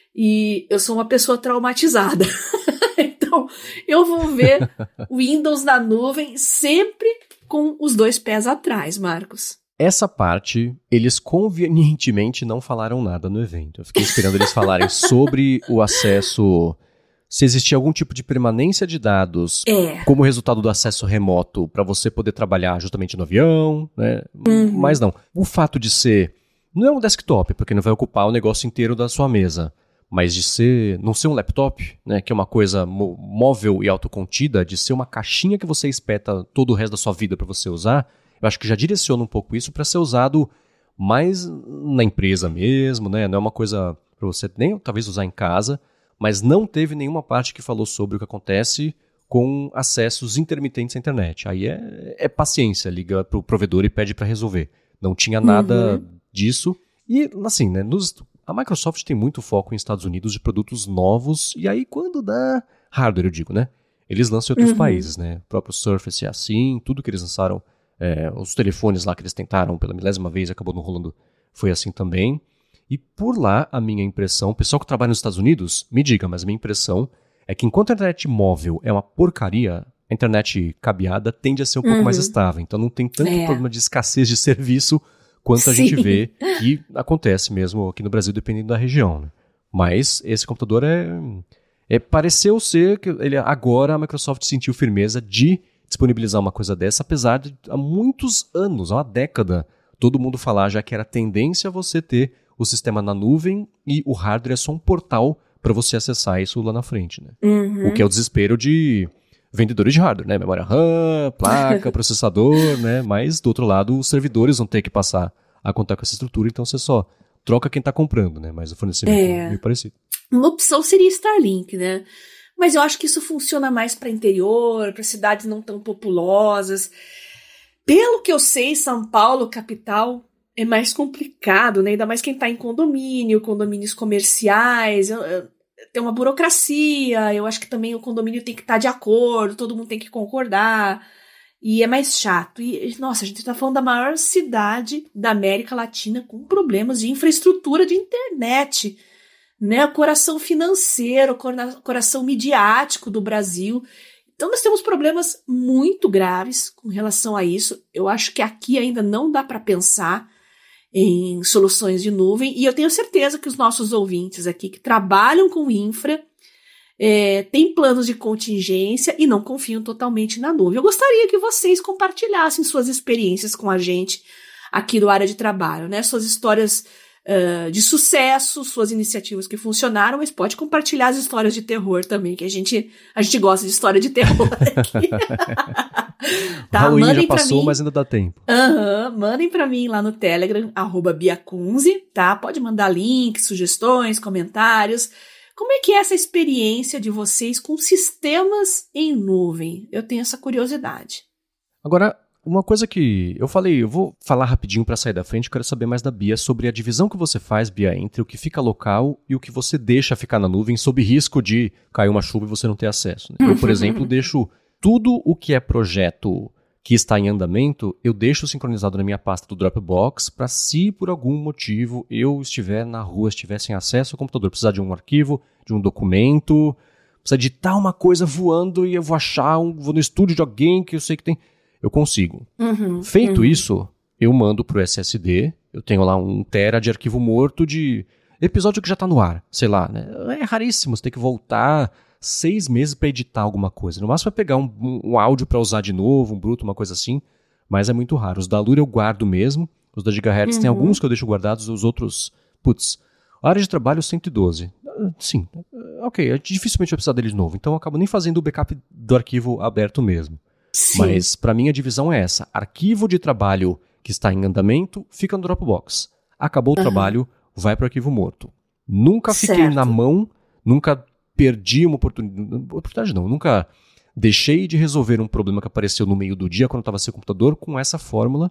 Speaker 2: E eu sou uma pessoa traumatizada. Então, eu vou ver o Windows na nuvem sempre com os dois pés atrás, Marcos.
Speaker 1: Essa parte, eles convenientemente não falaram nada no evento. Eu fiquei esperando eles falarem sobre o acesso... Se existia algum tipo de permanência de dados
Speaker 2: é.
Speaker 1: como resultado do acesso remoto para você poder trabalhar justamente no avião, né? Uhum. Mas não. O fato de ser... Não é um desktop, porque não vai ocupar o negócio inteiro da sua mesa. Mas de ser... Não ser um laptop, né? Que é uma coisa móvel e autocontida, de ser uma caixinha que você espeta todo o resto da sua vida para você usar, eu acho que já direciona um pouco isso para ser usado mais na empresa mesmo, né? Não é uma coisa para você nem talvez usar em casa, mas não teve nenhuma parte que falou sobre o que acontece com acessos intermitentes à internet. Aí é, é paciência, liga para o provedor e pede para resolver. Não tinha nada uhum. disso. E, assim, né, nos, a Microsoft tem muito foco em Estados Unidos de produtos novos, e aí quando dá hardware, eu digo, né? Eles lançam em outros uhum. países, né? O próprio Surface é assim, tudo que eles lançaram, é, os telefones lá que eles tentaram pela milésima vez, acabou não rolando, foi assim também. E por lá, a minha impressão, o pessoal que trabalha nos Estados Unidos, me diga, mas a minha impressão é que enquanto a internet móvel é uma porcaria, a internet cabeada tende a ser um pouco uhum. mais estável. Então não tem tanto é. problema de escassez de serviço quanto Sim. a gente vê que acontece mesmo aqui no Brasil, dependendo da região. Né? Mas esse computador é, é... Pareceu ser que ele, agora a Microsoft sentiu firmeza de disponibilizar uma coisa dessa, apesar de há muitos anos, há uma década, todo mundo falar já que era tendência você ter o sistema na nuvem e o hardware é só um portal para você acessar isso lá na frente, né?
Speaker 2: Uhum.
Speaker 1: O que é o desespero de vendedores de hardware, né? Memória RAM, placa, processador, né? Mas, do outro lado, os servidores vão ter que passar a contar com essa estrutura, então você só troca quem tá comprando, né? Mas o fornecimento é, é meio parecido.
Speaker 2: Uma opção seria Starlink, né? Mas eu acho que isso funciona mais para interior, para cidades não tão populosas. Pelo que eu sei, São Paulo, capital, é mais complicado, né? Ainda mais quem tá em condomínio, condomínios comerciais, eu, eu, tem uma burocracia, eu acho que também o condomínio tem que estar tá de acordo, todo mundo tem que concordar, e é mais chato. E, nossa, a gente tá falando da maior cidade da América Latina com problemas de infraestrutura de internet, né? O coração financeiro, o coração midiático do Brasil. Então nós temos problemas muito graves com relação a isso. Eu acho que aqui ainda não dá para pensar em soluções de nuvem, e eu tenho certeza que os nossos ouvintes aqui que trabalham com infra é, têm planos de contingência e não confiam totalmente na nuvem. Eu gostaria que vocês compartilhassem suas experiências com a gente aqui do Área de Trabalho, né? Suas histórias Uh, de sucesso, suas iniciativas que funcionaram, mas pode compartilhar as histórias de terror também, que a gente, a gente gosta de história de terror aqui. Tá,
Speaker 1: Halloween já passou, mim, mas ainda dá tempo.
Speaker 2: Uh-huh, mandem pra mim lá no Telegram, arroba biacunze, tá? Pode mandar links, sugestões, comentários. Como é que é essa experiência de vocês com sistemas em nuvem? Eu tenho essa curiosidade.
Speaker 1: Agora, uma coisa que eu falei, eu vou falar rapidinho para sair da frente, eu quero saber mais da Bia sobre a divisão que você faz, Bia, entre o que fica local e o que você deixa ficar na nuvem sob risco de cair uma chuva e você não ter acesso. Né? Eu, por exemplo, deixo tudo o que é projeto que está em andamento, eu deixo sincronizado na minha pasta do Dropbox para se por algum motivo eu estiver na rua, estiver sem acesso ao computador, precisar de um arquivo, de um documento, precisa editar uma coisa voando e eu vou achar, um, vou no estúdio de alguém que eu sei que tem... Eu consigo.
Speaker 2: Uhum,
Speaker 1: Feito
Speaker 2: uhum.
Speaker 1: isso, eu mando pro S S D, eu tenho lá um tera de arquivo morto de episódio que já tá no ar, sei lá, né? É raríssimo, você tem que voltar seis meses para editar alguma coisa. No máximo é pegar um, um, um áudio para usar de novo, um bruto, uma coisa assim, mas é muito raro. Os da Lura eu guardo mesmo, os da Gigahertz uhum. tem alguns que eu deixo guardados, os outros, putz, a área de trabalho cento e doze. Sim, ok, dificilmente vai precisar dele de novo, então eu acabo nem fazendo o backup do arquivo aberto mesmo.
Speaker 2: Sim.
Speaker 1: Mas para mim a divisão é essa. Arquivo de trabalho que está em andamento fica no Dropbox. Acabou o uhum. trabalho, vai para o arquivo morto. Nunca fiquei
Speaker 2: certo.
Speaker 1: na mão, nunca perdi uma oportunidade. Oportunidade não, nunca deixei de resolver um problema que apareceu no meio do dia quando eu estava sem computador com essa fórmula.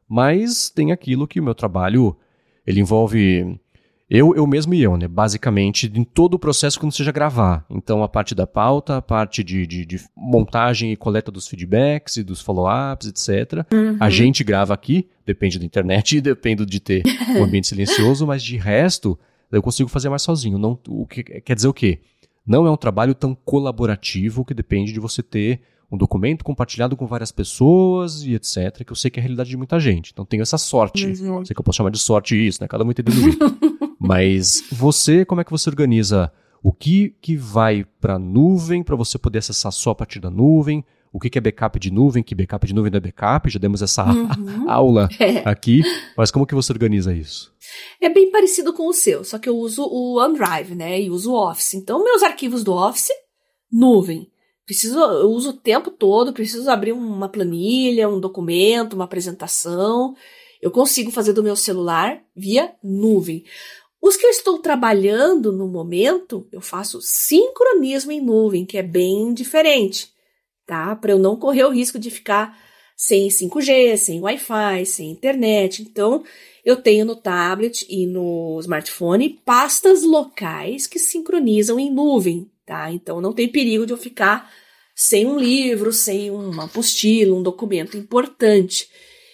Speaker 1: Mas tem aquilo que o meu trabalho, ele envolve... Eu, eu mesmo e eu, né? Basicamente, em todo o processo que não seja gravar. Então, a parte da pauta, a parte de, de, de montagem e coleta dos feedbacks e dos follow-ups, etcétera.
Speaker 2: Uhum.
Speaker 1: A gente grava aqui, depende da internet e depende de ter um ambiente silencioso, mas de resto, eu consigo fazer mais sozinho. Não, o que, quer dizer o quê? Não é um trabalho tão colaborativo que depende de você ter um documento compartilhado com várias pessoas e etcétera, que eu sei que é a realidade de muita gente. Então, tenho essa sorte. Uhum. Sei que eu posso chamar de sorte isso, né? Cada um entende do jeito. Mas você, como é que você organiza o que, que vai para a nuvem, para você poder acessar só a partir da nuvem? O que, que é backup de nuvem? Que backup de nuvem não é backup? Já demos essa
Speaker 2: uhum.
Speaker 1: aula
Speaker 2: é.
Speaker 1: aqui. Mas como que você organiza isso?
Speaker 2: É bem parecido com o seu, só que eu uso o OneDrive, né? E uso o Office. Então, meus arquivos do Office, nuvem. Preciso, eu uso o tempo todo, preciso abrir uma planilha, um documento, uma apresentação. Eu consigo fazer do meu celular via nuvem. Os que eu estou trabalhando no momento, eu faço sincronismo em nuvem, que é bem diferente, tá? Para eu não correr o risco de ficar sem cinco G, sem Wi-Fi, sem internet. Então, eu tenho no tablet e no smartphone pastas locais que sincronizam em nuvem, tá? Então, não tem perigo de eu ficar sem um livro, sem uma apostila, um documento importante.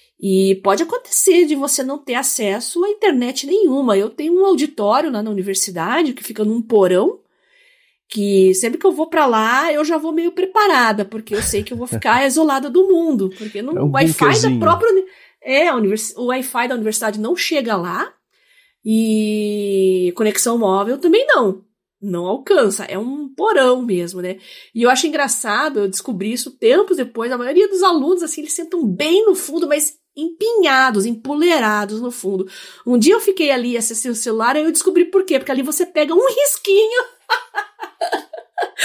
Speaker 2: E pode acontecer de você não ter acesso a internet nenhuma. Eu tenho um auditório lá na universidade que fica num porão, que sempre que eu vou pra lá, eu já vou meio preparada, porque eu sei que eu vou ficar isolada do mundo, porque no
Speaker 1: é um
Speaker 2: Wi-Fi da própria... É, a univers... o Wi-Fi da universidade não chega lá, e conexão móvel também não. Não alcança, é um porão mesmo, né? E eu acho engraçado, eu descobri isso tempos depois, a maioria dos alunos, assim, eles sentam bem no fundo, mas empinhados, empoleirados no fundo. Um dia eu fiquei ali, acessei o celular, aí eu descobri por quê, porque ali você pega um risquinho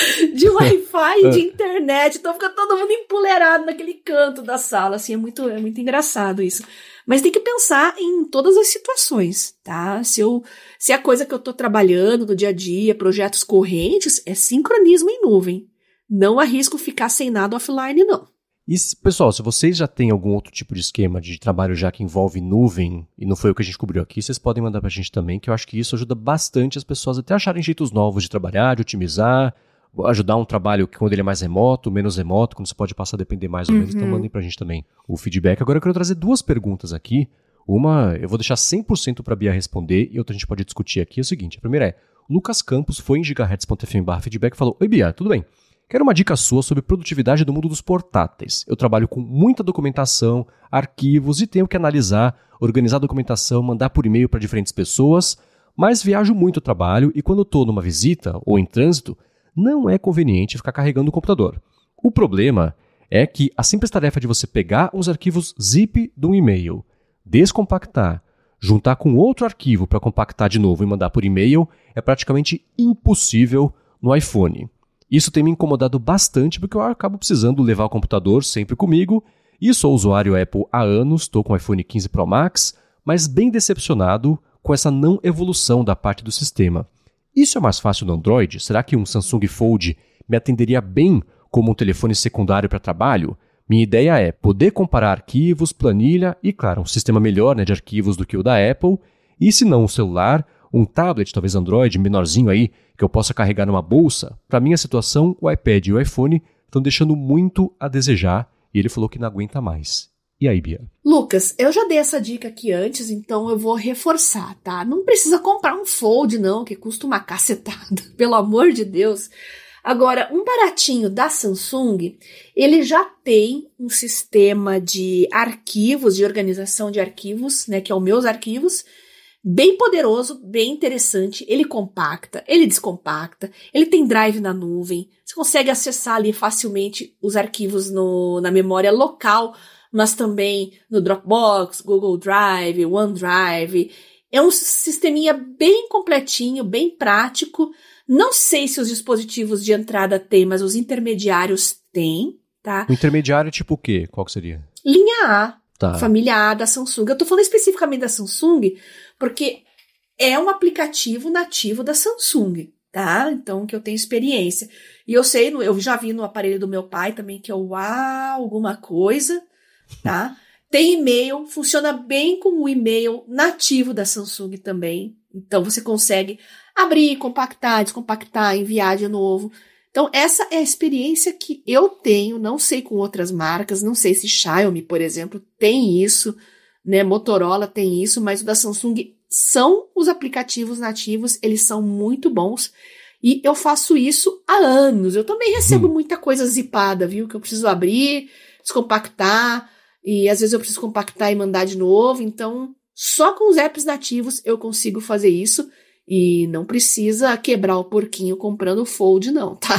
Speaker 2: de Wi-Fi e de internet. Então fica todo mundo empoleirado naquele canto da sala. Assim, é muito, é muito engraçado isso. Mas tem que pensar em todas as situações, tá? Se, eu, se a coisa que eu tô trabalhando no dia a dia, projetos correntes, é sincronismo em nuvem. Não arrisco ficar sem nada offline, não.
Speaker 1: E, pessoal, se vocês já têm algum outro tipo de esquema de trabalho já que envolve nuvem, e não foi o que a gente cobriu aqui, vocês podem mandar pra gente também, que eu acho que isso ajuda bastante as pessoas até acharem jeitos novos de trabalhar, de otimizar, ajudar um trabalho que quando ele é mais remoto, menos remoto, quando você pode passar a depender mais ou menos, uhum. Então mandem pra gente também o feedback. Agora eu quero trazer duas perguntas aqui. Uma, eu vou deixar cem por cento pra Bia responder, e outra a gente pode discutir aqui. É o seguinte, a primeira é, Lucas Campos foi em gigahertz ponto f m barra feedback e falou, oi Bia, tudo bem? Quero uma dica sua sobre produtividade do mundo dos portáteis. Eu trabalho com muita documentação, arquivos e tenho que analisar, organizar a documentação, mandar por e-mail para diferentes pessoas, mas viajo muito ao trabalho e quando estou numa visita ou em trânsito, não é conveniente ficar carregando o computador. O problema é que a simples tarefa de você pegar uns arquivos zip de um e-mail, descompactar, juntar com outro arquivo para compactar de novo e mandar por e-mail é praticamente impossível no iPhone. Isso tem me incomodado bastante porque eu acabo precisando levar o computador sempre comigo e sou usuário Apple há anos, estou com o iPhone quinze Pro Max, mas bem decepcionado com essa não evolução da parte do sistema. Isso é mais fácil no Android? Será que um Samsung Fold me atenderia bem como um telefone secundário para trabalho? Minha ideia é poder comparar arquivos, planilha e, claro, um sistema melhor, né, de arquivos do que o da Apple e, se não um celular, um tablet, talvez Android, menorzinho aí, que eu possa carregar numa bolsa. Para minha situação, o iPad e o iPhone estão deixando muito a desejar e ele falou que não aguenta mais. E aí, Bia?
Speaker 2: Lucas, eu já dei essa dica aqui antes, então eu vou reforçar, tá? Não precisa comprar um Fold, não, que custa uma cacetada, pelo amor de Deus. Agora, um baratinho da Samsung, ele já tem um sistema de arquivos, de organização de arquivos, né, que é o Meus Arquivos, bem poderoso, bem interessante. Ele compacta, ele descompacta, ele tem drive na nuvem, você consegue acessar ali facilmente os arquivos no, na memória local, mas também no Dropbox, Google Drive, OneDrive. É um sisteminha bem completinho, bem prático. Não sei se os dispositivos de entrada têm, mas os intermediários têm, tá?
Speaker 1: O intermediário tipo o quê? Qual que seria?
Speaker 2: Linha A,
Speaker 1: tá.
Speaker 2: Família A da Samsung. Eu tô falando especificamente da Samsung porque é um aplicativo nativo da Samsung, tá? Então, que eu tenho experiência. E eu sei, eu já vi no aparelho do meu pai também, que é o A alguma coisa, tá? Tem e-mail, funciona bem com o e-mail nativo da Samsung também. Então, você consegue abrir, compactar, descompactar, enviar de novo. Então, essa é a experiência que eu tenho, não sei com outras marcas, não sei se Xiaomi, por exemplo, tem isso, né? Motorola tem isso, mas o da Samsung são os aplicativos nativos, eles são muito bons. E eu faço isso há anos. Eu também recebo hum. muita coisa zipada, viu? Que eu preciso abrir, descompactar, e às vezes eu preciso compactar e mandar de novo. Então, só com os apps nativos eu consigo fazer isso. E não precisa quebrar o porquinho comprando o Fold, não, tá?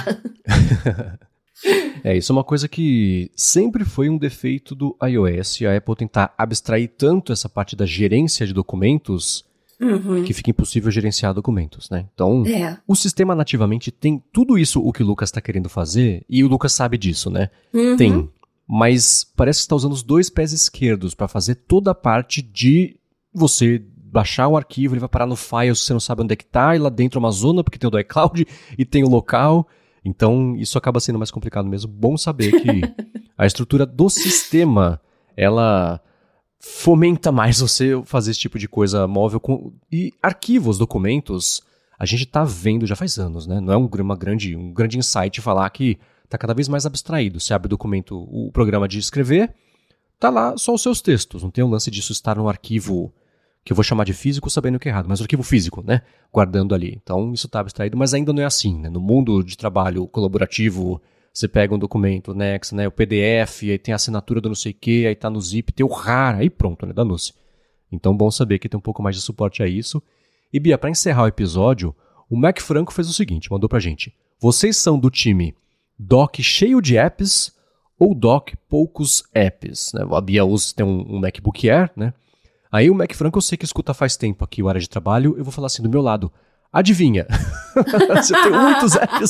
Speaker 1: É, isso é uma coisa que sempre foi um defeito do iOS, a Apple tentar abstrair tanto essa parte da gerência de documentos uhum. que fica impossível gerenciar documentos, né? Então, é. o sistema nativamente tem tudo isso o que o Lucas está querendo fazer, e o Lucas sabe disso, né? Uhum. Tem, mas parece que está usando os dois pés esquerdos para fazer toda a parte de você baixar o arquivo, ele vai parar no file, você não sabe onde é que tá, e lá dentro é uma zona, porque tem o do iCloud e tem o local. Então, isso acaba sendo mais complicado mesmo. Bom saber que a estrutura do sistema, ela fomenta mais você fazer esse tipo de coisa móvel. Com... E arquivos, documentos, a gente tá vendo já faz anos, né? Não é um, uma grande, um grande insight falar que tá cada vez mais abstraído. Você abre o documento, o programa de escrever, tá lá só os seus textos. Não tem o lance disso estar no arquivo que eu vou chamar de físico sabendo que é errado, mas o arquivo físico, né? Guardando ali. Então, isso está abstraído, mas ainda não é assim, né? No mundo de trabalho colaborativo, você pega um documento, Next, né? O P D F, aí tem a assinatura do não sei o quê, aí tá no zip, tem o RAR, aí pronto, né? Danou-se. Então, bom saber que tem um pouco mais de suporte a isso. E, Bia, para encerrar o episódio, o Mac Franco fez o seguinte, mandou pra gente. Vocês são do time dock cheio de apps ou dock poucos apps? Né? A Bia usa, tem um, um MacBook Air, né? Aí o Mac Franco eu sei que escuta faz tempo aqui o Área de Trabalho, eu vou falar assim do meu lado. Adivinha? Se eu tenho muitos apps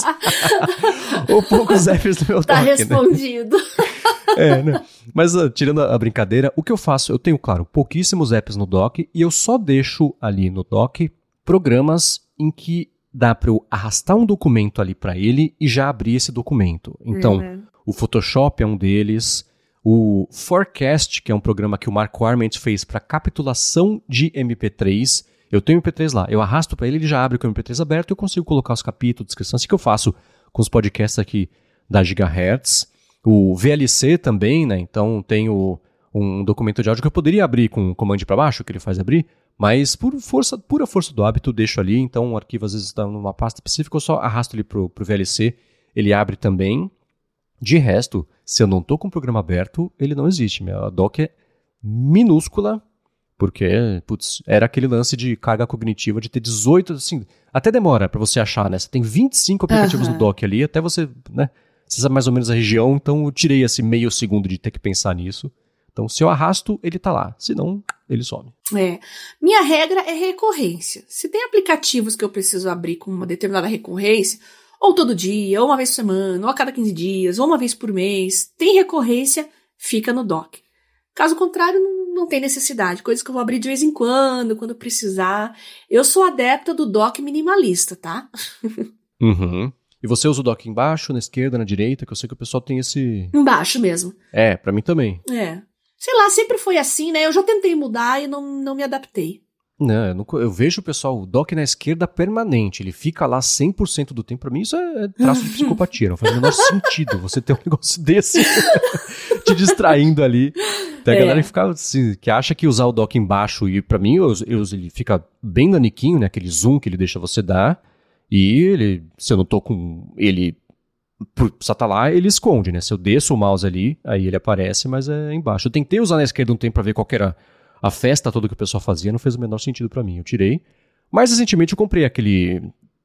Speaker 1: ou poucos apps no meu
Speaker 2: tá
Speaker 1: dock,
Speaker 2: respondido.
Speaker 1: Né? É, né? Mas uh, tirando a, a brincadeira, o que eu faço? Eu tenho, claro, pouquíssimos apps no dock e eu só deixo ali no dock programas em que dá para eu arrastar um documento ali para ele e já abrir esse documento. Então, uhum. o Photoshop é um deles, o Forecast, que é um programa que o Marco Arment fez para capitulação de M P três. Eu tenho M P três lá, eu arrasto para ele, ele já abre com o M P três aberto e eu consigo colocar os capítulos, descrição, assim que eu faço com os podcasts aqui da Gigahertz. O V L C também, né? Então tem o, um documento de áudio que eu poderia abrir com o comando para baixo, que ele faz abrir, mas por força, pura força do hábito eu deixo ali, então o arquivo às vezes está numa pasta específica, eu só arrasto ele pro, pro V L C, ele abre também. De resto, se eu não estou com o programa aberto, ele não existe. Minha dock é minúscula, porque, putz, era aquele lance de carga cognitiva de ter dezoito, assim, até demora para você achar, né? Você tem vinte e cinco aplicativos uhum. no dock ali, até você, né? Você sabe mais ou menos a região, então eu tirei esse meio segundo de ter que pensar nisso. Então, se eu arrasto, ele tá lá. Se não, ele some.
Speaker 2: É. Minha regra é recorrência. Se tem aplicativos que eu preciso abrir com uma determinada recorrência, ou todo dia, ou uma vez por semana, ou a cada quinze dias, ou uma vez por mês, tem recorrência, fica no dock. Caso contrário, não, não tem necessidade. Coisas que eu vou abrir de vez em quando, quando precisar. Eu sou adepta do dock minimalista, tá?
Speaker 1: Uhum. E você usa o dock embaixo, na esquerda, na direita, que eu sei que o pessoal tem esse...
Speaker 2: Embaixo mesmo.
Speaker 1: É, pra mim também.
Speaker 2: É. Sei lá, sempre foi assim, né? Eu já tentei mudar e não, não me adaptei.
Speaker 1: Não, eu, não, eu vejo o pessoal, o dock na esquerda permanente, ele fica lá cem por cento do tempo. Pra mim isso é traço de psicopatia, não faz o menor sentido você ter um negócio desse te distraindo ali. Tem a é. galera que, fica, assim, que acha que usar o dock embaixo, e pra mim eu, eu, ele fica bem naniquinho, né? Aquele zoom que ele deixa você dar, e ele, se eu não tô com ele... Precisa tá lá, ele esconde, né? Se eu desço o mouse ali, aí ele aparece, mas é embaixo. Eu tentei usar na esquerda um tempo pra ver qual que era a festa toda que o pessoal fazia, não fez o menor sentido pra mim. Eu tirei. Mas recentemente eu comprei aquele...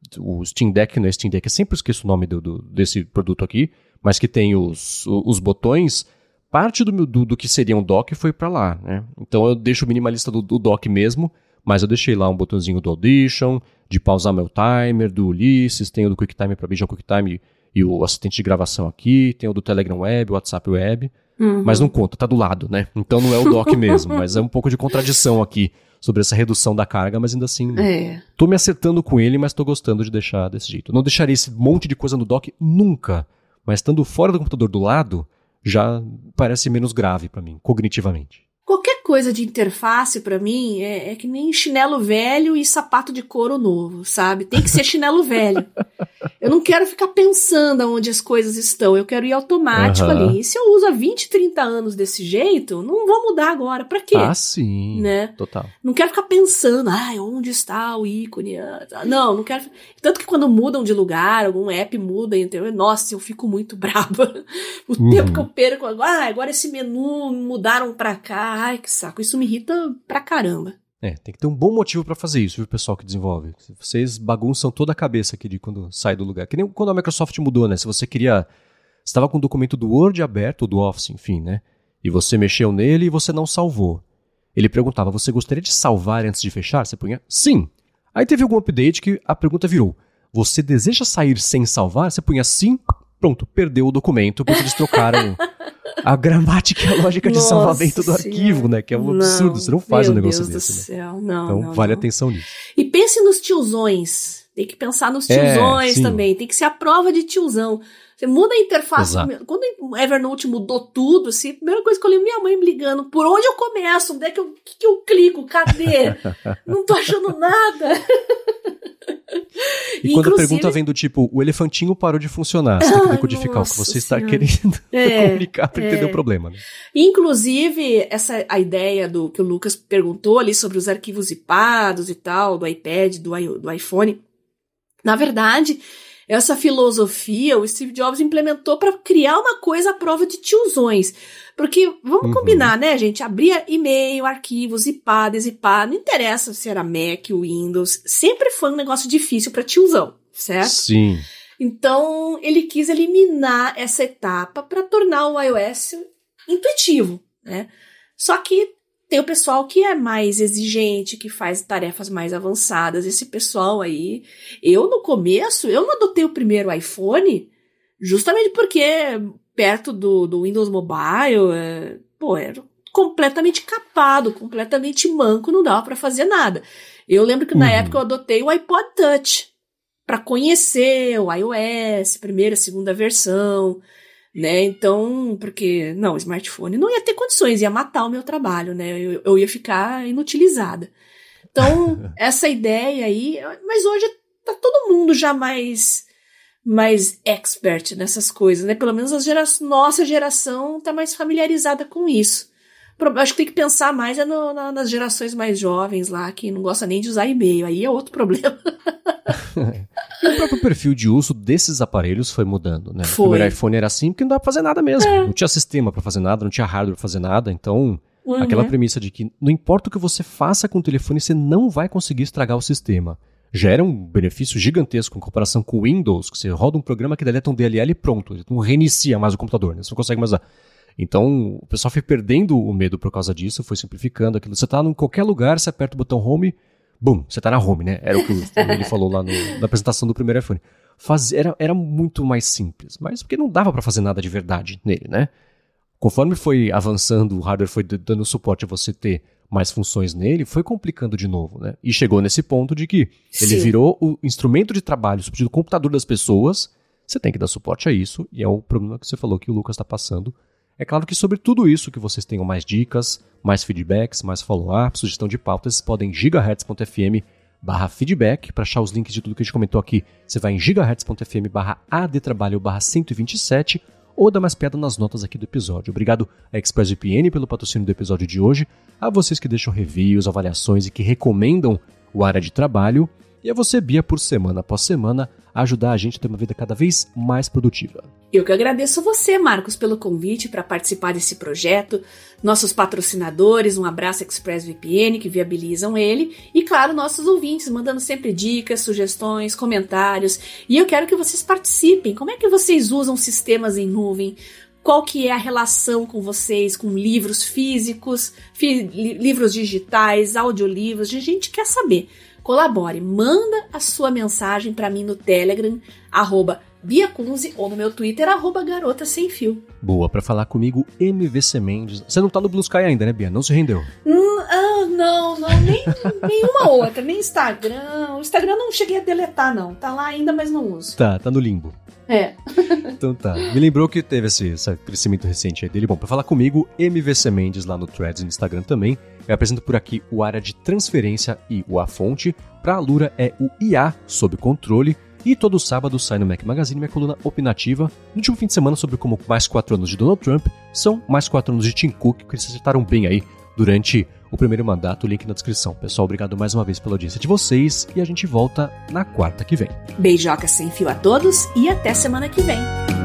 Speaker 1: O Steam Deck, não é Steam Deck, eu sempre esqueço o nome do, do, desse produto aqui, mas que tem os, os botões. Parte do, do, do que seria um dock foi pra lá, né? Então eu deixo o minimalista do, do dock mesmo, mas eu deixei lá um botãozinho do Audition, de pausar meu timer, do Ulysses, tem o do QuickTime pra Visual QuickTime e o assistente de gravação aqui, tem o do Telegram Web, o WhatsApp Web, uhum. mas não conta, tá do lado, né? Então não é o dock mesmo, mas é um pouco de contradição aqui sobre essa redução da carga, mas ainda assim,
Speaker 2: é.
Speaker 1: tô me acertando com ele, mas tô gostando de deixar desse jeito. Eu não deixaria esse monte de coisa no dock nunca, mas estando fora do computador do lado, já parece menos grave pra mim, cognitivamente.
Speaker 2: Qualquer coisa de interface, pra mim, é, é que nem chinelo velho e sapato de couro novo, sabe? Tem que ser chinelo velho. Eu não quero ficar pensando onde as coisas estão, eu quero ir automático uhum. ali. E se eu uso há vinte, trinta anos desse jeito, não vou mudar agora. Pra quê?
Speaker 1: Ah, sim.
Speaker 2: Né?
Speaker 1: Total.
Speaker 2: Não quero ficar pensando, ah, onde está o ícone? Não, não quero. Tanto que quando mudam de lugar, algum app muda, então, nossa, eu fico muito brava. O uhum. tempo que eu perco, ah, agora esse menu mudaram pra cá. Ai, que saco. Isso me irrita pra caramba.
Speaker 1: É, tem que ter um bom motivo pra fazer isso, viu, pessoal que desenvolve. Vocês bagunçam toda a cabeça aqui de quando sai do lugar. Que nem quando a Microsoft mudou, né? Se você queria... Você estava com o documento do Word aberto, ou do Office, enfim, né? E você mexeu nele e você não salvou. Ele perguntava, você gostaria de salvar antes de fechar? Você punha, sim. Aí teve algum update que a pergunta virou, você deseja sair sem salvar? Você punha sim, pronto, perdeu o documento, porque eles trocaram... A gramática e a lógica de Nossa salvamento do arquivo, senhora. Né? Que é um absurdo. Não, você não faz um negócio
Speaker 2: Deus
Speaker 1: desse.
Speaker 2: Do céu.
Speaker 1: Né?
Speaker 2: Não,
Speaker 1: então
Speaker 2: não,
Speaker 1: vale
Speaker 2: não.
Speaker 1: atenção nisso.
Speaker 2: E pense nos tiozões. Tem que pensar nos tiozões é, também. Tem que ser a prova de tiozão. Você muda a interface. Exato. Quando o Evernote mudou tudo, assim, a primeira coisa que eu lembro minha mãe me ligando. Por onde eu começo? Onde é que eu, que, que eu clico? Cadê? Não tô achando nada.
Speaker 1: E quando Inclusive... a pergunta vem do tipo, o elefantinho parou de funcionar, você tem que decodificar o que você está senhora. querendo é, comunicar para é. entender o problema. Né?
Speaker 2: Inclusive, essa, a ideia do que o Lucas perguntou ali sobre os arquivos zipados e tal, do iPad, do, do iPhone, na verdade, essa filosofia o Steve Jobs implementou para criar uma coisa à prova de tiozões. Porque, vamos uhum. combinar, né, gente? Abria e-mail, arquivo, zipar, desipar, não interessa se era Mac ou Windows, sempre foi um negócio difícil para tiozão, certo?
Speaker 1: Sim.
Speaker 2: Então, ele quis eliminar essa etapa para tornar o iOS intuitivo, né? Só que tem o pessoal que é mais exigente, que faz tarefas mais avançadas. Esse pessoal aí, eu no começo, eu não adotei o primeiro iPhone, justamente porque perto do, do Windows Mobile, é, pô, era completamente capado, completamente manco, não dava pra fazer nada. Eu lembro que na uhum. época eu adotei o iPod Touch para conhecer o iOS, primeira, segunda versão, né? Então, porque, não, o smartphone não ia ter condições, ia matar o meu trabalho, né? Eu, eu ia ficar inutilizada. Então, essa ideia aí, mas hoje tá todo mundo já mais, mais expert nessas coisas, né? Pelo menos a gera, nossa geração tá mais familiarizada com isso. Acho que tem que pensar mais é no, na, nas gerações mais jovens lá, que não gosta nem de usar e-mail. Aí é outro problema.
Speaker 1: E o próprio perfil de uso desses aparelhos foi mudando, né?
Speaker 2: Foi.
Speaker 1: O primeiro iPhone era assim porque não dava pra fazer nada mesmo. É. Não tinha sistema pra fazer nada, não tinha hardware pra fazer nada. Então, uhum. aquela premissa de que não importa o que você faça com o telefone, você não vai conseguir estragar o sistema. Já era um benefício gigantesco em comparação com o Windows, que você roda um programa que deleta um D L L e pronto. Não reinicia mais o computador, né? Você não consegue mais usar. Então, o pessoal foi perdendo o medo por causa disso, foi simplificando aquilo. Você tá em qualquer lugar, você aperta o botão Home, bum, você tá na Home, né? Era o que ele falou lá no, na apresentação do primeiro iPhone. Faz, era, era muito mais simples, mas porque não dava pra fazer nada de verdade nele, né? Conforme foi avançando, o hardware foi dando suporte a você ter mais funções nele, foi complicando de novo, né? E chegou nesse ponto de que Sim. ele virou o instrumento de trabalho, substituindo o computador das pessoas, você tem que dar suporte a isso, e é o problema que você falou que o Lucas tá passando. É claro que sobre tudo isso que vocês tenham mais dicas, mais feedbacks, mais follow-up, sugestão de pautas, vocês podem em gigahertz.fm barra feedback. Para achar os links de tudo que a gente comentou aqui, você vai em gigahertz.fm barra adtrabalho barra cento e vinte e sete ou dá mais piada nas notas aqui do episódio. Obrigado a ExpressVPN pelo patrocínio do episódio de hoje, a vocês que deixam reviews, avaliações e que recomendam o Área de Trabalho, e a você, Bia, por semana após semana, ajudar a gente a ter uma vida cada vez mais produtiva.
Speaker 2: Eu que agradeço a você, Marcos, pelo convite para participar desse projeto, nossos patrocinadores, um abraço ExpressVPN que viabilizam ele, e claro, nossos ouvintes, mandando sempre dicas, sugestões, comentários, e eu quero que vocês participem. Como é que vocês usam sistemas em nuvem? Qual que é a relação com vocês, com livros físicos, fi- livros digitais, audiolivros? A gente quer saber. Colabore, manda a sua mensagem para mim no Telegram, arroba Bia Kunze, ou no meu Twitter, arroba Garota Sem Fio.
Speaker 1: Boa, para falar comigo, M V C Mendes. Você não tá no Blue Sky ainda, né, Bia? Não se rendeu?
Speaker 2: Hum, ah, não, não, nem nenhuma outra, nem Instagram. O Instagram não cheguei a deletar, não. Tá lá ainda, mas não uso.
Speaker 1: Tá, tá no limbo.
Speaker 2: É.
Speaker 1: Então tá. Me lembrou que teve esse, esse crescimento recente aí dele. Bom, pra falar comigo, M V C Mendes lá no Threads e no Instagram também. Eu apresento por aqui o Área de Transferência e o A Fonte. Pra Alura é o I A sob controle. E todo sábado sai no Mac Magazine minha coluna opinativa. No último fim de semana sobre como mais quatro anos de Donald Trump são mais quatro anos de Tim Cook, que eles acertaram bem aí durante o primeiro mandato. Link na descrição. Pessoal, obrigado mais uma vez pela audiência de vocês e a gente volta na quarta que vem.
Speaker 2: Beijoca sem fio a todos e até semana que vem.